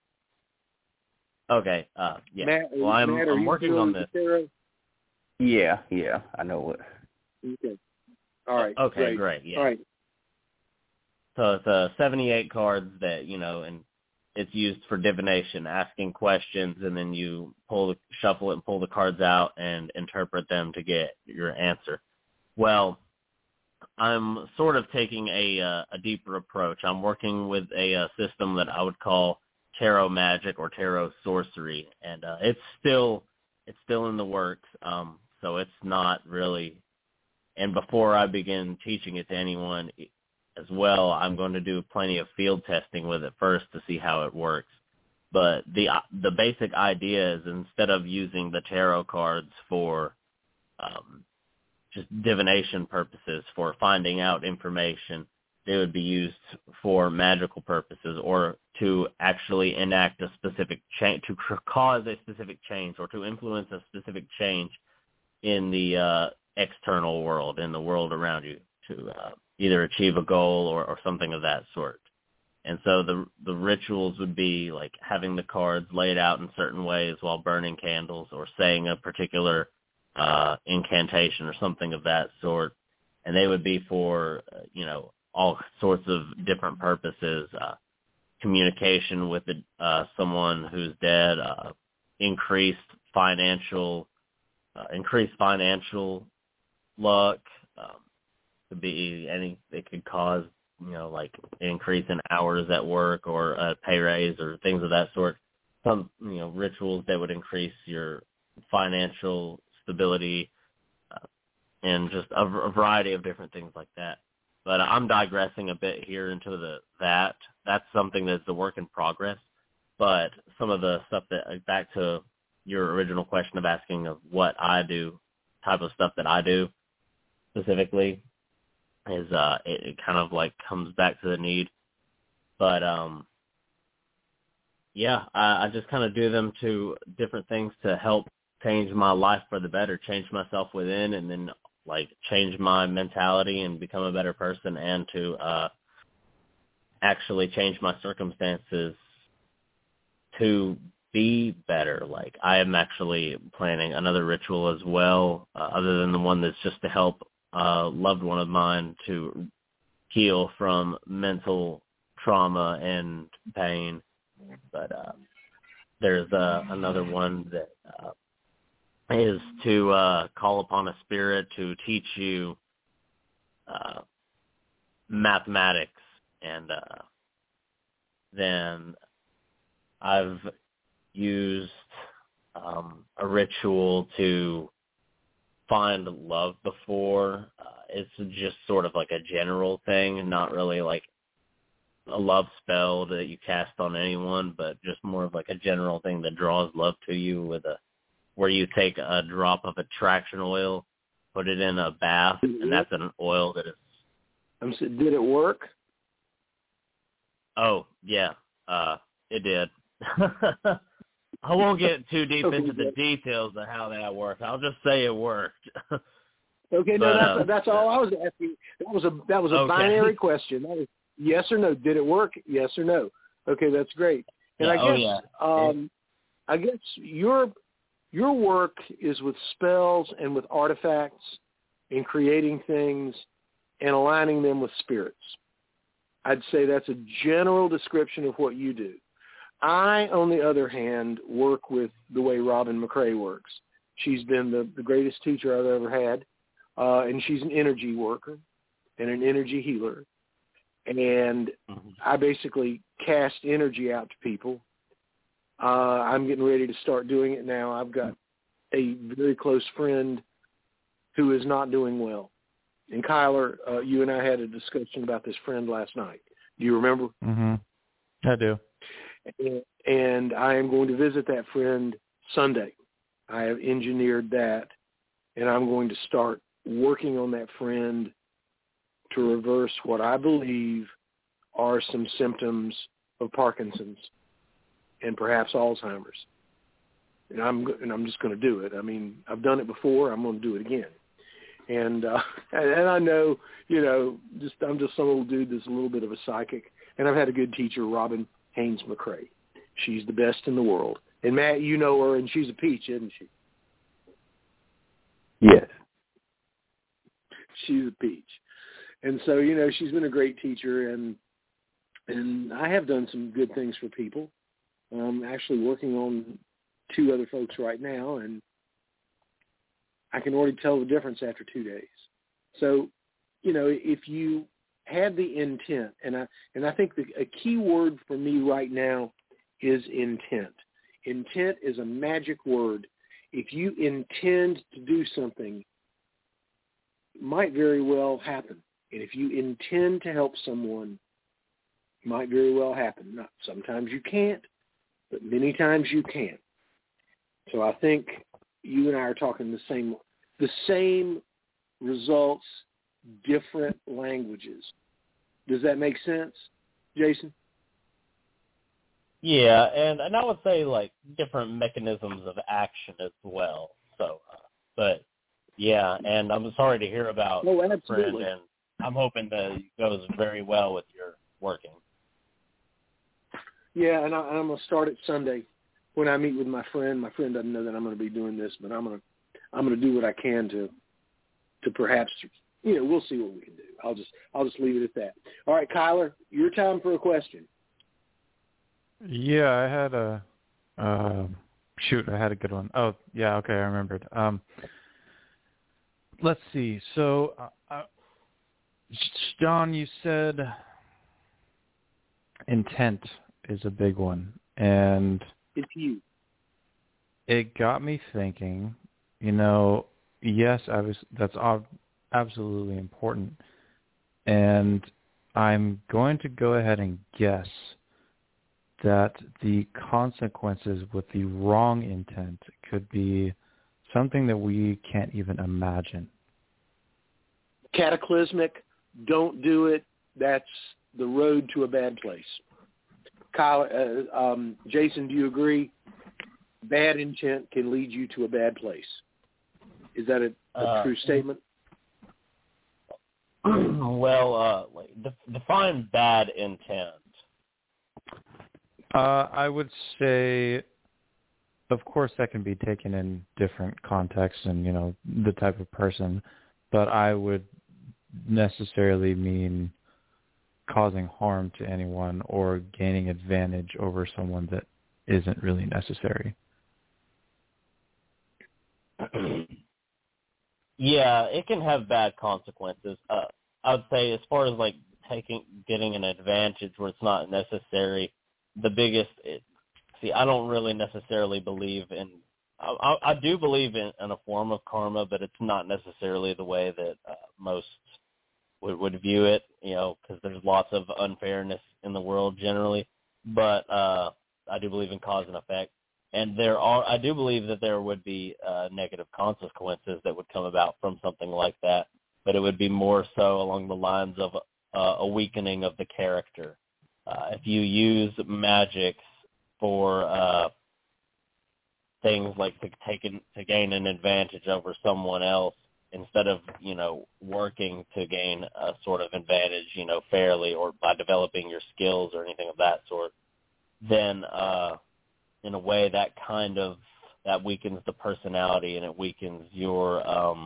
Okay. Yeah. Matt, well, I'm working on this. Tarot? Yeah. I know it. Okay. All right. Okay. Great. Yeah. All right. So it's 78 cards that and it's used for divination, asking questions, and then you shuffle it and pull the cards out and interpret them to get your answer. Well, I'm sort of taking a deeper approach. I'm working with a system that I would call tarot magic or tarot sorcery, and it's still in the works. So it's not really. And before I begin teaching it to anyone as well, I'm going to do plenty of field testing with it first to see how it works. But the basic idea is instead of using the tarot cards for just divination purposes, for finding out information, they would be used for magical purposes, or to actually enact a specific change, to cause a specific change, or to influence a specific change in the external world, in the world around you, to either achieve a goal or something of that sort. And so the rituals would be having the cards laid out in certain ways while burning candles, or saying a particular incantation or something of that sort. And they would be for, all sorts of different purposes, communication with someone who's dead, increased financial luck, could be it could cause, like increase in hours at work or a pay raise or things of that sort. Some, rituals that would increase your financial stability, and just a variety of different things like that. But I'm digressing a bit here into that. That's something that's a work in progress. But some of the stuff that, back to your original question of asking of what I do, type of stuff that I do specifically, is it kind of like comes back to the need. But yeah, I just kind of do them to different things to help change my life for the better, change myself within, and then like change my mentality and become a better person, and to actually change my circumstances to be better. Like I am actually planning another ritual as well, other than the one that's just to help a loved one of mine to heal from mental trauma and pain. But there's another one that is to call upon a spirit to teach you mathematics. And then I've used a ritual to find love before. It's just sort of like a general thing, not really like a love spell that you cast on anyone, but just more of like a general thing that draws love to you, where you take a drop of attraction oil, put it in a bath, and that's an oil that is... Did it work? Oh, yeah, it did. I won't get too deep into the details of how that worked. I'll just say it worked. Okay, no, that's all I was asking. That was a okay. Binary question. That was yes or no. Did it work? Yes or no. Okay, that's great. And yeah, I guess your work is with spells and with artifacts and creating things and aligning them with spirits. I'd say that's a general description of what you do. I, on the other hand, work with the way Robin McCrae works. She's been the greatest teacher I've ever had, and she's an energy worker and an energy healer. And I basically cast energy out to people. I'm getting ready to start doing it now. I've got a very close friend who is not doing well. And Kyler, you and I had a discussion about this friend last night. Do you remember? Mm-hmm. I do. And I am going to visit that friend Sunday. I have engineered that, and I'm going to start working on that friend to reverse what I believe are some symptoms of Parkinson's and perhaps Alzheimer's. And I'm just going to do it. I mean, I've done it before. I'm going to do it again. And I know, I'm just some old dude that's a little bit of a psychic. And I've had a good teacher, Robin Haynes McCrae. She's the best in the world. And Matt, you know her, and she's a peach, isn't she? Yes. She's a peach. And so, she's been a great teacher, and I have done some good things for people. I'm actually working on 2 other folks right now, and I can already tell the difference after 2 days. So, if you had the intent, and I think a key word for me right now is intent. Intent is a magic word. If you intend to do something, it might very well happen. And if you intend to help someone, it might very well happen. Not, sometimes you can't, but many times you can. So I think you and I are talking the same results, different languages. Does that make sense, Jason? Yeah, and I would say like different mechanisms of action as well. So, but yeah, and I'm sorry to hear about your friend, and I'm hoping that it goes very well with your working. Yeah, and I'm going to start it Sunday when I meet with my friend. My friend doesn't know that I'm going to be doing this, but I'm going to do what I can to perhaps, we'll see what we can do. I'll just leave it at that. All right, Kyler, your time for a question. Yeah, I had I had a good one. Oh, yeah, okay, I remembered. Let's see. So John, you said intent is a big one, and it's you. It got me thinking. Yes, that's absolutely important, and I'm going to go ahead and guess that the consequences with the wrong intent could be something that we can't even imagine. Cataclysmic, don't do it. That's the road to a bad place. Kyle, Jason, do you agree? Bad intent can lead you to a bad place. Is that a true statement? Well, define bad intent. I would say, of course, that can be taken in different contexts and, the type of person, but I would necessarily mean causing harm to anyone or gaining advantage over someone that isn't really necessary. Yeah, it can have bad consequences. I would say as far as getting an advantage where it's not necessary, the biggest, I don't really necessarily believe in, I do believe in a form of karma, but it's not necessarily the way that most would view it, because there's lots of unfairness in the world generally. But I do believe in cause and effect. And I do believe that there would be negative consequences that would come about from something like that, but it would be more so along the lines of a weakening of the character. If you use magic for things like to gain an advantage over someone else instead of, working to gain a sort of advantage, fairly or by developing your skills or anything of that sort, then in a way that weakens the personality and it weakens your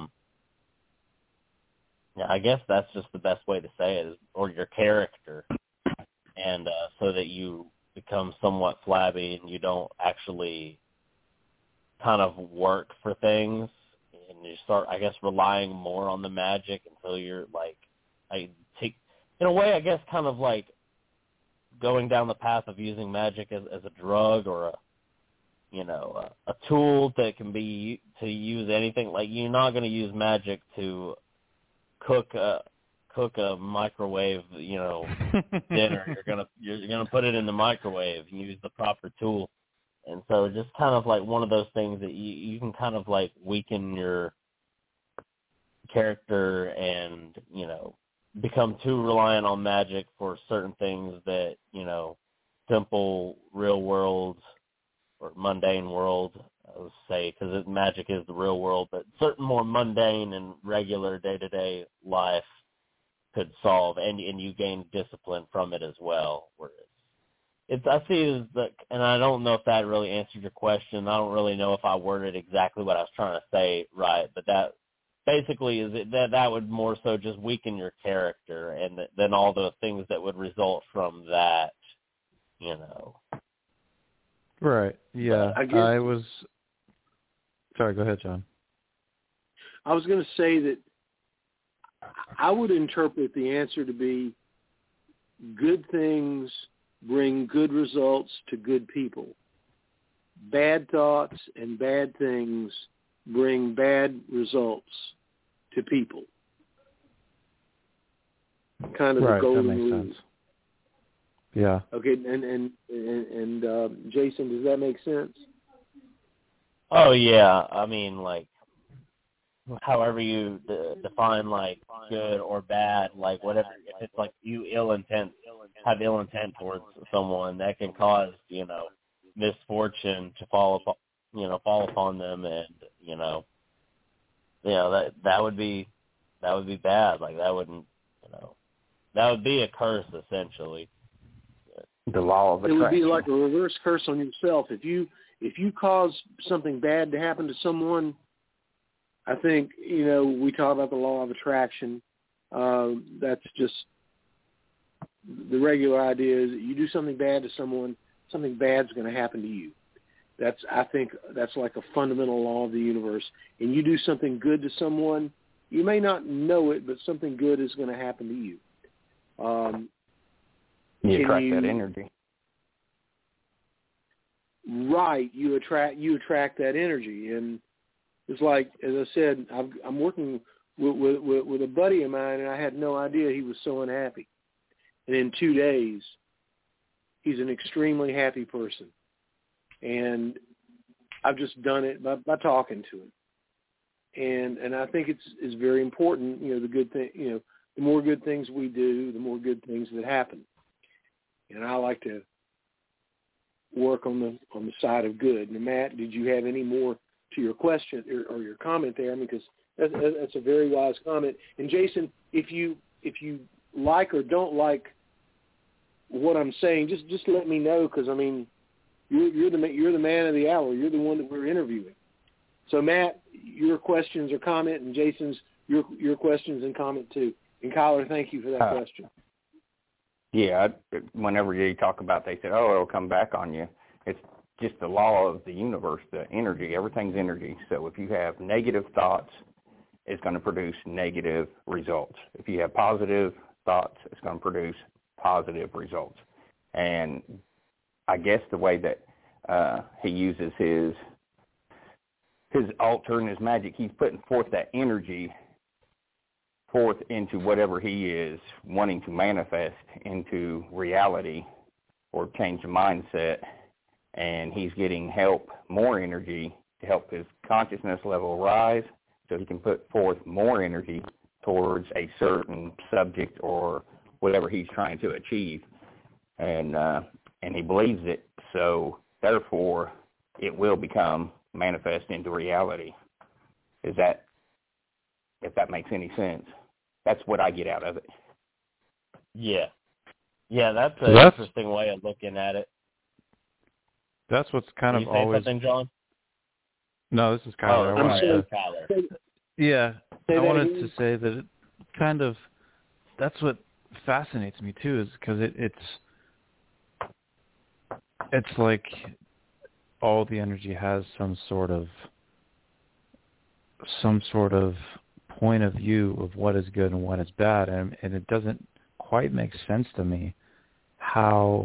I guess that's just the best way to say it, or your character, and so that you become somewhat flabby and you don't actually kind of work for things, and you start, I guess, relying more on the magic until you're in a way, I guess, kind of like going down the path of using magic as a drug or a tool that can be to use anything. Like, you're not going to use magic to cook a microwave, dinner. You're gonna put it in the microwave and use the proper tool. And so just kind of like one of those things that you can kind of like weaken your character and, become too reliant on magic for certain things that, simple real world or mundane world, I would say, because magic is the real world, but certain more mundane and regular day-to-day life could solve, and you gain discipline from it as well. I see it as and I don't know if that really answered your question. I don't really know if I worded exactly what I was trying to say right, but that basically is that would more so just weaken your character, and then all the things that would result from that, Right. Yeah. Sorry, go ahead, John. I was going to say that I would interpret the answer to be good things bring good results to good people. Bad thoughts and bad things bring bad results to people. Kind of right, the golden that makes rule. sense. Yeah. Okay, and Jason, does that make sense? Oh yeah, I mean, however you define good or bad, whatever. If it's you have ill intent towards someone, that can cause misfortune to fall upon them, and that would be bad. That would be a curse essentially. The law of attraction. It would be like a reverse curse on yourself. If you cause something bad to happen to someone, I think, we talk about the law of attraction. That's just the regular idea is that you do something bad to someone, something bad's going to happen to you. I think that's like a fundamental law of the universe. And you do something good to someone, You may not know it, but something good is going to happen to you. You attract that energy. Right, you attract that energy, and it's like, as I said, I'm working with a buddy of mine, and I had no idea he was so unhappy. And in 2 days, he's an extremely happy person, and I've just done it by talking to him. And I think it's very important. The good thing, the more good things we do, the more good things that happen. And I like to work on the side of good. Now, Matt, did you have any more to your question or your comment there? I mean, because that's a very wise comment. And Jason, if you like or don't like what I'm saying, just let me know, because I mean, you're the man of the hour. You're the one that we're interviewing. So Matt, your questions or comment, and Jason's your questions and comment too. And Kyler, thank you for that question. Yeah, whenever you talk about, they said, it'll come back on you. It's just the law of the universe, the energy. Everything's energy. So if you have negative thoughts, it's going to produce negative results. If you have positive thoughts, it's going to produce positive results. And I guess the way that he uses his altar and his magic, he's putting forth that energy forth into whatever he is wanting to manifest into reality or change the mindset, and he's getting more energy to help his consciousness level rise so he can put forth more energy towards a certain subject or whatever he's trying to achieve. And he believes it, so therefore it will become manifest into reality. If that makes any sense. That's what I get out of it. Yeah, that's an interesting way of looking at it. That's what's kind of always. Something, John? No, this is Kyler. I'm sorry, Kyler. Yeah, I wanted to say that it that's what fascinates me too, is because it's like all the energy has some sort of point of view of what is good and what is bad, and it doesn't quite make sense to me how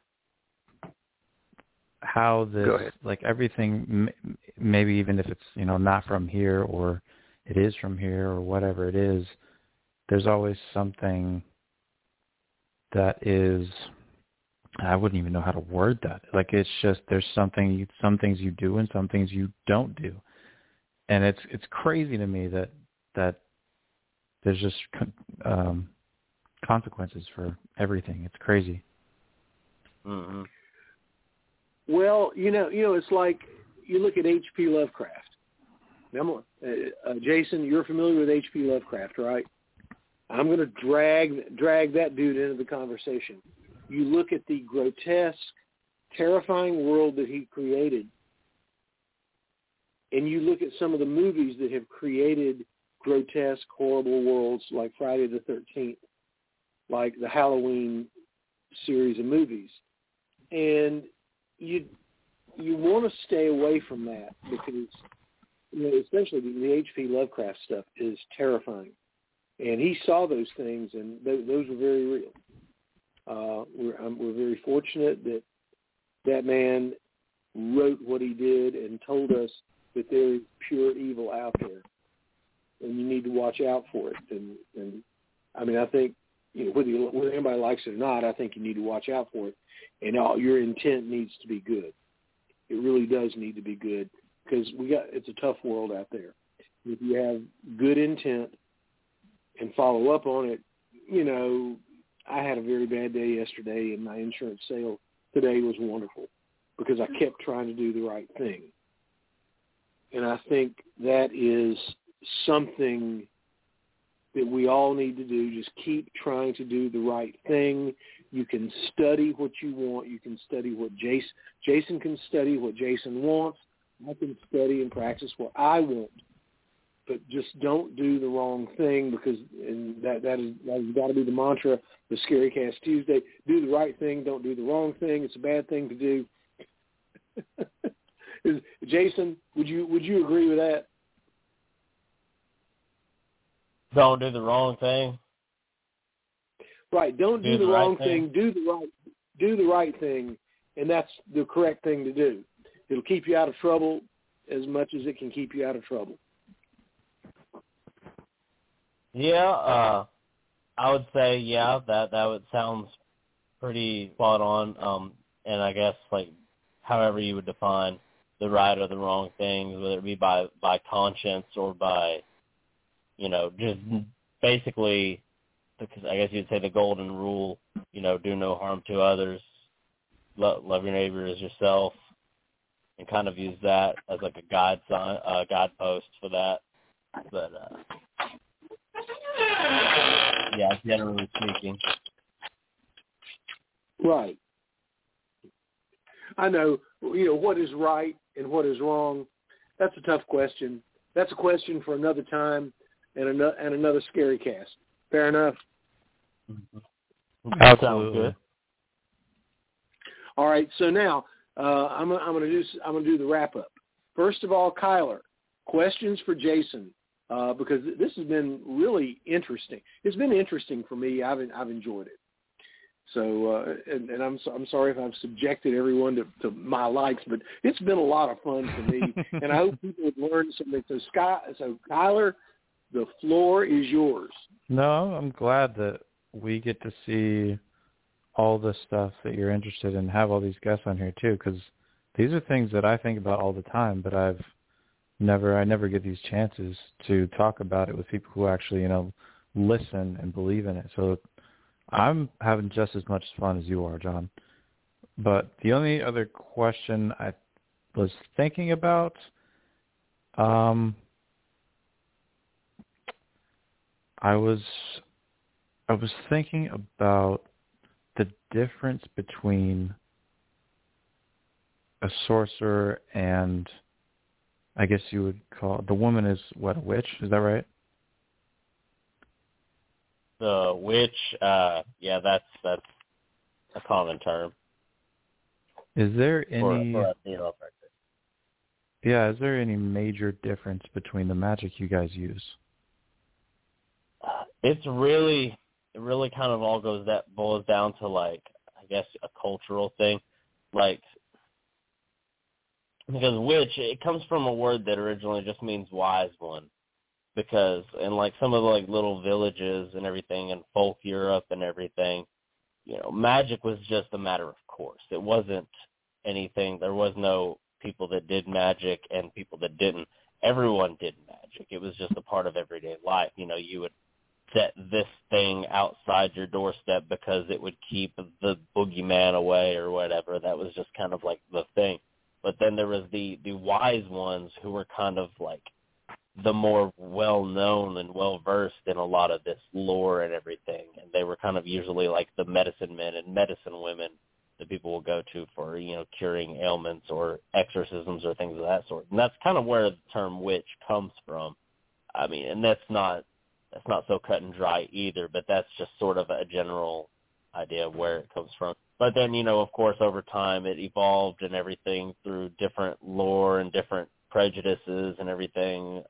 this, like, everything, maybe even if it's not from here or it is from here or whatever it is, there's always something that is, I wouldn't even know how to word that. Like, it's just there's some things you do and some things you don't do, and it's crazy to me that there's just consequences for everything. It's crazy. Mm-hmm. Well, it's like you look at H.P. Lovecraft. Now, Jason, you're familiar with H.P. Lovecraft, right? I'm going to drag that dude into the conversation. You look at the grotesque, terrifying world that he created, and you look at some of the movies that have created grotesque, horrible worlds like Friday the 13th, like the Halloween series of movies. And you want to stay away from that because, especially the H.P. Lovecraft stuff is terrifying. And he saw those things, and those were very real. We're very fortunate that man wrote what he did and told us that there is pure evil out there, and you need to watch out for it. And I mean, I think whether anybody likes it or not, I think you need to watch out for it. And all your intent needs to be good. It really does need to be good because it's a tough world out there. If you have good intent and follow up on it, I had a very bad day yesterday, and my insurance sale today was wonderful because I kept trying to do the right thing. And I think that is something that we all need to do. Just keep trying to do the right thing. You can study what you want. You can study what Jason can study what Jason wants. I can study and practice what I want. But just don't do the wrong thing because that's got to be the mantra, the Scary Cast Tuesday. Do the right thing. Don't do the wrong thing. It's a bad thing to do. Jason, would you agree with that? Don't do the wrong thing. Right. Don't do the wrong thing. Do the right thing, and that's the correct thing to do. It'll keep you out of trouble as much as it can keep you out of trouble. Yeah, I would say that would sounds pretty spot on. And I guess like however you would define the right or the wrong things, whether it be by conscience or by, just basically, because I guess you'd say the golden rule, do no harm to others, love your neighbor as yourself, and kind of use that as like a guidepost for that. But generally speaking. Right. I know, what is right and what is wrong. That's a tough question. That's a question for another time and another Scary Cast. Fair enough? Absolutely. Good. All right, so now I'm gonna do the wrap up. First of all, Kyler, questions for Jason because this has been really interesting. It's been interesting for me. I've enjoyed it. So and I'm sorry if I've subjected everyone to my likes, but it's been a lot of fun for me, and I hope people would learn something. So Kyler, the floor is yours. No, I'm glad that we get to see all the stuff that you're interested in, have all these guests on here too, because these are things that I think about all the time, but I never get these chances to talk about it with people who actually, listen and believe in it. So I'm having just as much fun as you are, John. But the only other question I was thinking about, I was thinking about the difference between a sorcerer and, I guess you would call the woman is what, a witch? Is that right? The witch, that's a common term. Is there any? For a female practice. Yeah, is there any major difference between the magic you guys use? It really kind of all boils down to, like, I guess a cultural thing, like, because witch, it comes from a word that originally just means wise one. Because in like some of the like little villages and everything in folk Europe and everything, magic was just a matter of course. It wasn't anything. There was no people that did magic and people that didn't. Everyone did magic. It was just a part of everyday life. You would set this thing outside your doorstep because it would keep the boogeyman away or whatever. That was just kind of like the thing. But then there was the wise ones who were kind of like the more well-known and well-versed in a lot of this lore and everything. And they were kind of usually like the medicine men and medicine women that people will go to for, curing ailments or exorcisms or things of that sort. And that's kind of where the term witch comes from. I mean, and that's not so cut and dry either, but that's just sort of a general idea of where it comes from. But then, of course, over time it evolved and everything through different lore and different prejudices and everything.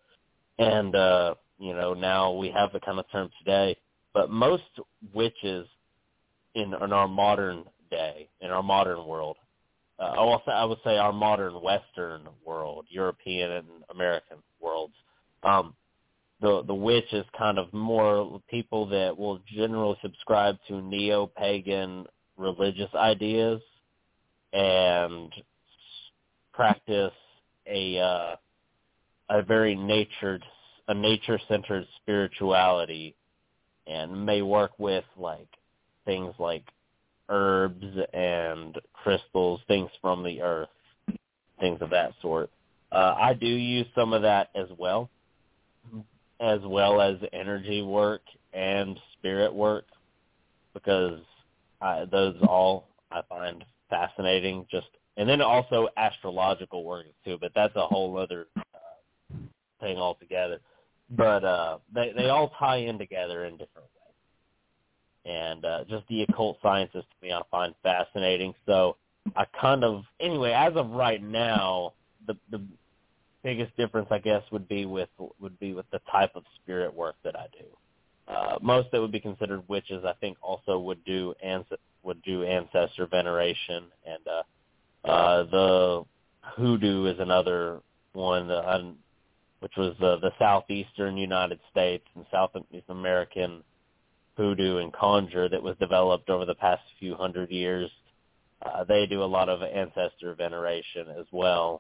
Now we have the kind of term today. But most witches in our modern day, in our modern world, I would say our modern Western world, European and American worlds, the witch is kind of more people that will generally subscribe to neo-pagan religious ideas and practice a very nature-centered spirituality, and may work with like things like herbs and crystals, things from the earth, things of that sort. I do use some of that as well as energy work and spirit work, because those all I find fascinating. And then also astrological work too, but that's a whole other thing altogether. But they all tie in together in different ways. And just the occult sciences to me I find fascinating. So I kind of, anyway, as of right now, the biggest difference, I guess, would be with the type of spirit work that I do. Most that would be considered witches, I think, also would do ancestor veneration, and the hoodoo is another one, which was the southeastern United States and South American hoodoo and conjure that was developed over the past few hundred years. They do a lot of ancestor veneration as well.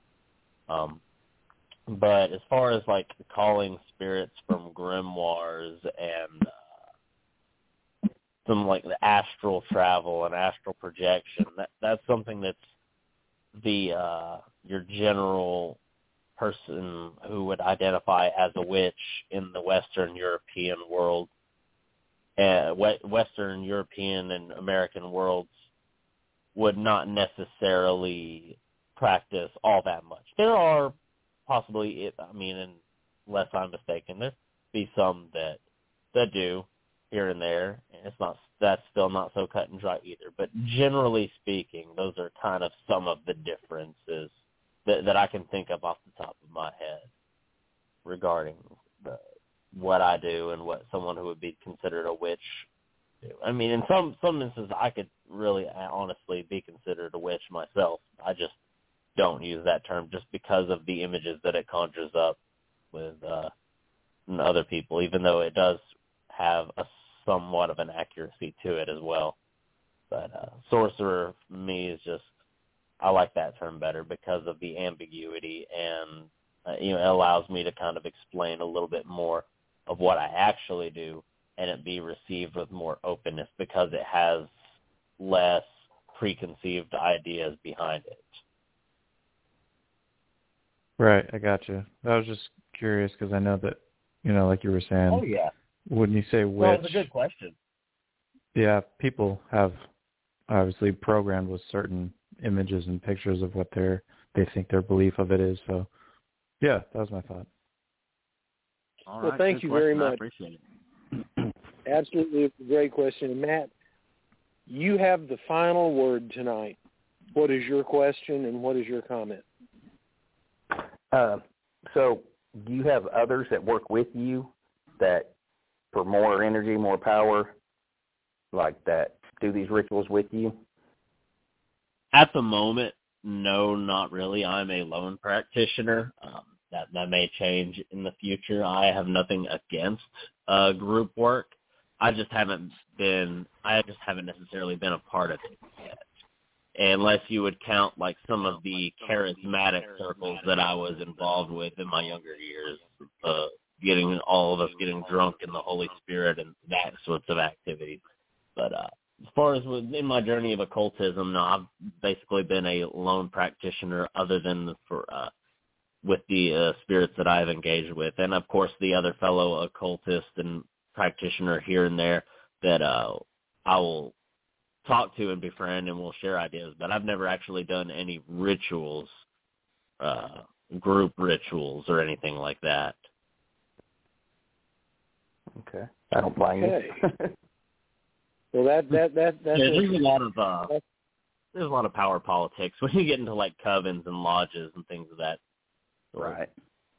But as far as like calling spirits from grimoires and some like the astral travel and astral projection, that's something that's your general person who would identify as a witch in the Western European world, Western European and American worlds would not necessarily practice all that much. There are possibly, unless I'm mistaken, there be some that do here and there, and that's still not so cut and dry either. But generally speaking, those are kind of some of the differences that I can think of off the top of my head regarding what I do and what someone who would be considered a witch do. I mean, in some instances, I could really honestly be considered a witch myself. I just don't use that term just because of the images that it conjures up with other people, even though it does have a somewhat of an accuracy to it as well. But sorcerer for me is just, I like that term better because of the ambiguity, and it allows me to kind of explain a little bit more of what I actually do, and it be received with more openness because it has less preconceived ideas behind it. Right, I got you. I was just curious because I know that, like you were saying. Oh, yeah. When you say witch, well, it's a good question. Yeah, people have obviously programmed with certain images and pictures of what they think their belief of it is. So, yeah, that was my thought. All well, right, thank you very much. I appreciate it. Absolutely, it's a great question. And Matt, you have the final word tonight. What is your question and what is your comment? So do you have others that work with you that for more energy, more power, like that, do these rituals with you? At the moment, no, not really. I'm a lone practitioner. That may change in the future. I have nothing against group work. I just haven't necessarily been a part of it yet. Unless you would count like some of the charismatic circles that I was involved with in my younger years, all of us getting drunk in the Holy Spirit and that sorts of activities. But as far as in my journey of occultism, no, I've basically been a lone practitioner other than with the spirits that I've engaged with. And, of course, the other fellow occultist and practitioner here and there that I will talk to and befriend, and we'll share ideas. But I've never actually done any rituals, group rituals or anything like that. Okay. I don't blame you. Well, that's there's a lot of power politics when you get into like covens and lodges and things of that sort. Right.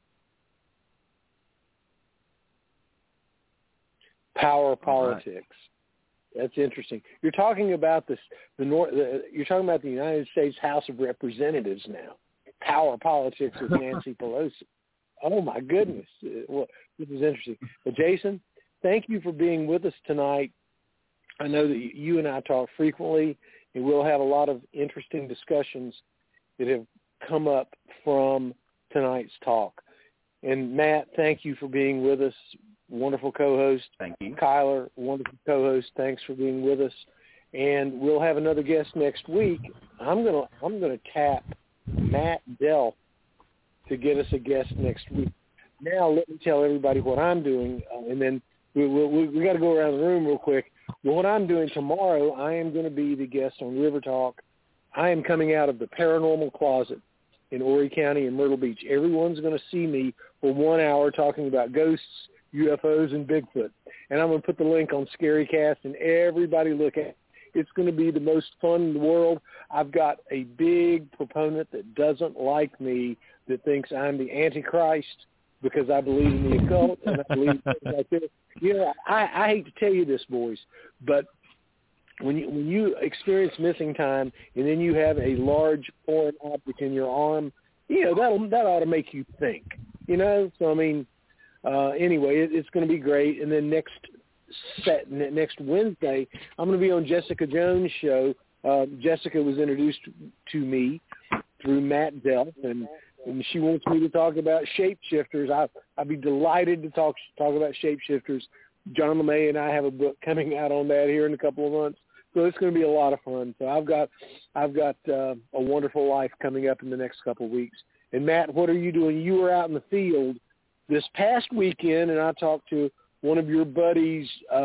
Power politics. Right. That's interesting. You're talking about you're talking about the United States House of Representatives now. Power politics with Nancy Pelosi. Oh my goodness. Well, this is interesting. But Jason, thank you for being with us tonight. I know that you and I talk frequently, and we'll have a lot of interesting discussions that have come up from tonight's talk. And Matt, thank you for being with us. Wonderful co-host. Thank you. Kyler, wonderful co-host. Thanks for being with us. And we'll have another guest next week. I'm gonna tap Matt Delp to get us a guest next week. Now let me tell everybody what I'm doing, and then we got to go around the room real quick. But what I'm doing tomorrow, I am going to be the guest on River Talk. I am coming out of the paranormal closet in Horry County and Myrtle Beach. Everyone's going to see me for 1 hour talking about ghosts, UFOs, and Bigfoot. And I'm going to put the link on ScaryCast, and everybody look at it. It's going to be the most fun in the world. I've got a big proponent that doesn't like me that thinks I'm the Antichrist because I believe in the occult and I believe things like this. You know, I hate to tell you this, boys, but when you experience missing time and then you have a large foreign object in your arm, you know, that ought to make you think. You know, so I mean, anyway, it's going to be great. And then next Wednesday, I'm going to be on Jessica Jones' show. Jessica was introduced to me through Matt Delp, and she wants me to talk about shapeshifters. I'd be delighted to talk about shapeshifters. John LeMay and I have a book coming out on that here in a couple of months, so it's going to be a lot of fun. So I've got a wonderful life coming up in the next couple of weeks. And Matt, what are you doing? You were out in the field this past weekend, and I talked to one of your buddies,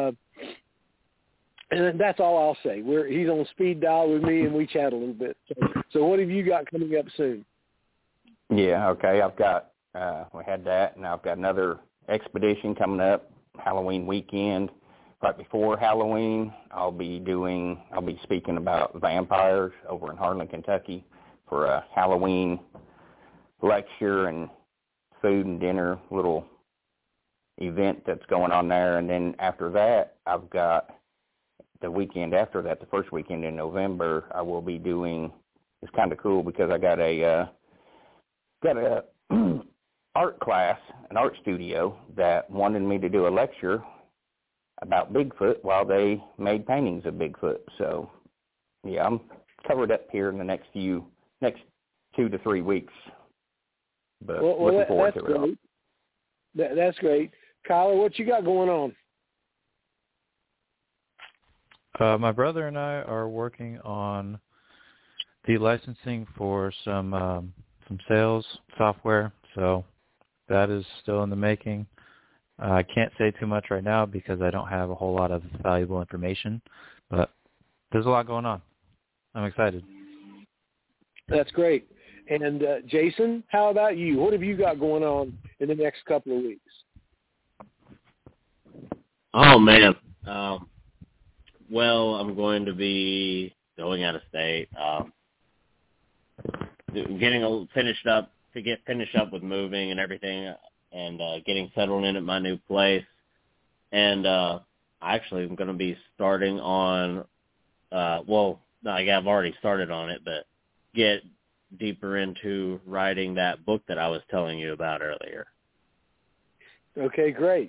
and that's all I'll say. He's on speed dial with me, and we chat a little bit. So what have you got coming up soon? Yeah, okay. I've got we had that, and I've got another expedition coming up, Halloween weekend. Right before Halloween, I'll be speaking about vampires over in Harlan, Kentucky, for a Halloween lecture and food and dinner little event that's going on there. And then after that, I've got the weekend after that, the first weekend in November, I will be doing, it's kind of cool because I got a art class, an art studio that wanted me to do a lecture about Bigfoot while they made paintings of Bigfoot. So, yeah, I'm covered up here in the next 2 to 3 weeks. But looking forward to it all. That's great. Kyler, what you got going on? My brother and I are working on the licensing for some sales software, so that is still in the making. I can't say too much right now because I don't have a whole lot of valuable information, but there's a lot going on. I'm excited. That's great. And Jason, how about you? What have you got going on in the next couple of weeks? Oh, man. Well, I'm going to be going out of state, finished up with moving and everything, and getting settled in at my new place. And actually, I'm going to be starting on, I've already started on it, but get deeper into writing that book that I was telling you about earlier. Okay, great.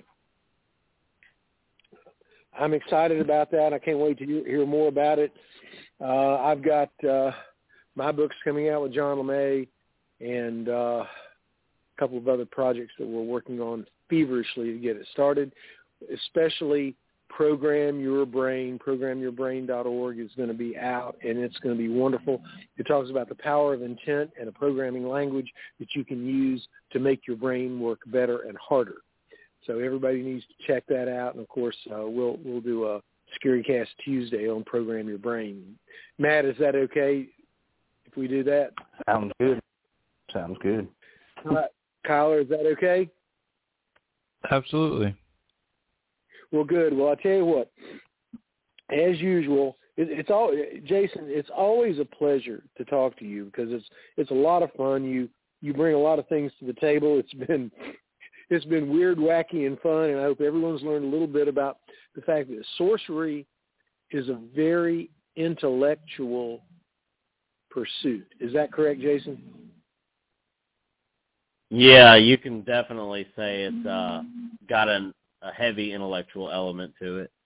I'm excited about that. I can't wait to hear more about it. I've got my books coming out with John LeMay and a couple of other projects that we're working on feverishly to get it started, especially Program Your Brain. ProgramYourBrain.org is going to be out, and it's going to be wonderful. It talks about the power of intent and a programming language that you can use to make your brain work better and harder. So everybody needs to check that out. And, of course, we'll do a ScaryCast Tuesday on Program Your Brain. Matt, is that okay if we do that? Sounds good. All right. Kyler, is that okay? Absolutely. Well, good. Well, I'll tell you what. As usual, Jason, it's always a pleasure to talk to you because it's a lot of fun. You bring a lot of things to the table. It's been weird, wacky, and fun, and I hope everyone's learned a little bit about the fact that sorcery is a very intellectual pursuit. Is that correct, Jason? Yeah, you can definitely say it's got a heavy intellectual element to it.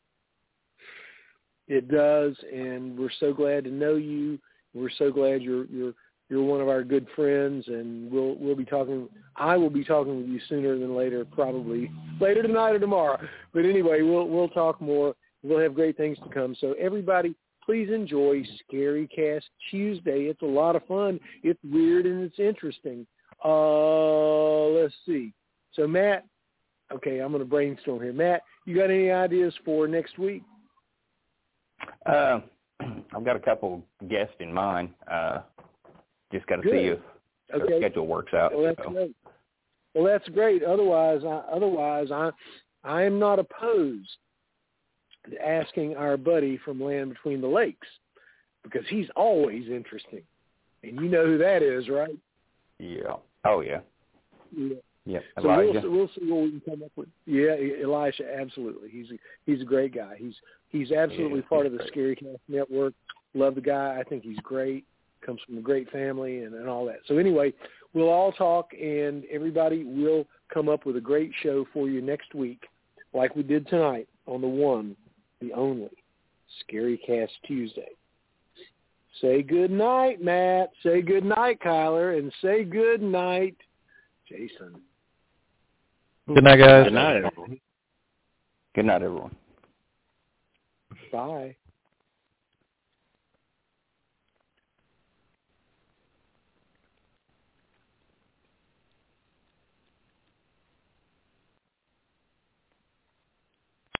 It does, and we're so glad to know you. We're so glad you're one of our good friends, and we'll be talking. I will be talking with you sooner than later, probably later tonight or tomorrow. But anyway, we'll talk more. We'll have great things to come. So everybody, please enjoy ScaryCast Tuesday. It's a lot of fun. It's weird and it's interesting. Let's see. So Matt, okay, I'm going to brainstorm here. Matt, you got any ideas for next week? I've got a couple guests in mind. Just got to see if the schedule works out. Well, that's great. Well, that's great. Otherwise, I am not opposed to asking our buddy from Land Between the Lakes because he's always interesting, and you know who that is, right? Yeah. Oh, yeah. Yeah. Yeah. So Elijah. we'll see what we can come up with. Yeah, Elisha, absolutely. He's a great guy. He's absolutely part of the Scarycast network. Love the guy. I think he's great. Comes from a great family and all that. So anyway, we'll all talk, and everybody will come up with a great show for you next week, like we did tonight on the one, the only Scarycast Tuesday. Say good night, Matt. Say good night, Kyler, and say good night, Jason. Good night, guys. Good night, everyone. Good night, everyone. Bye.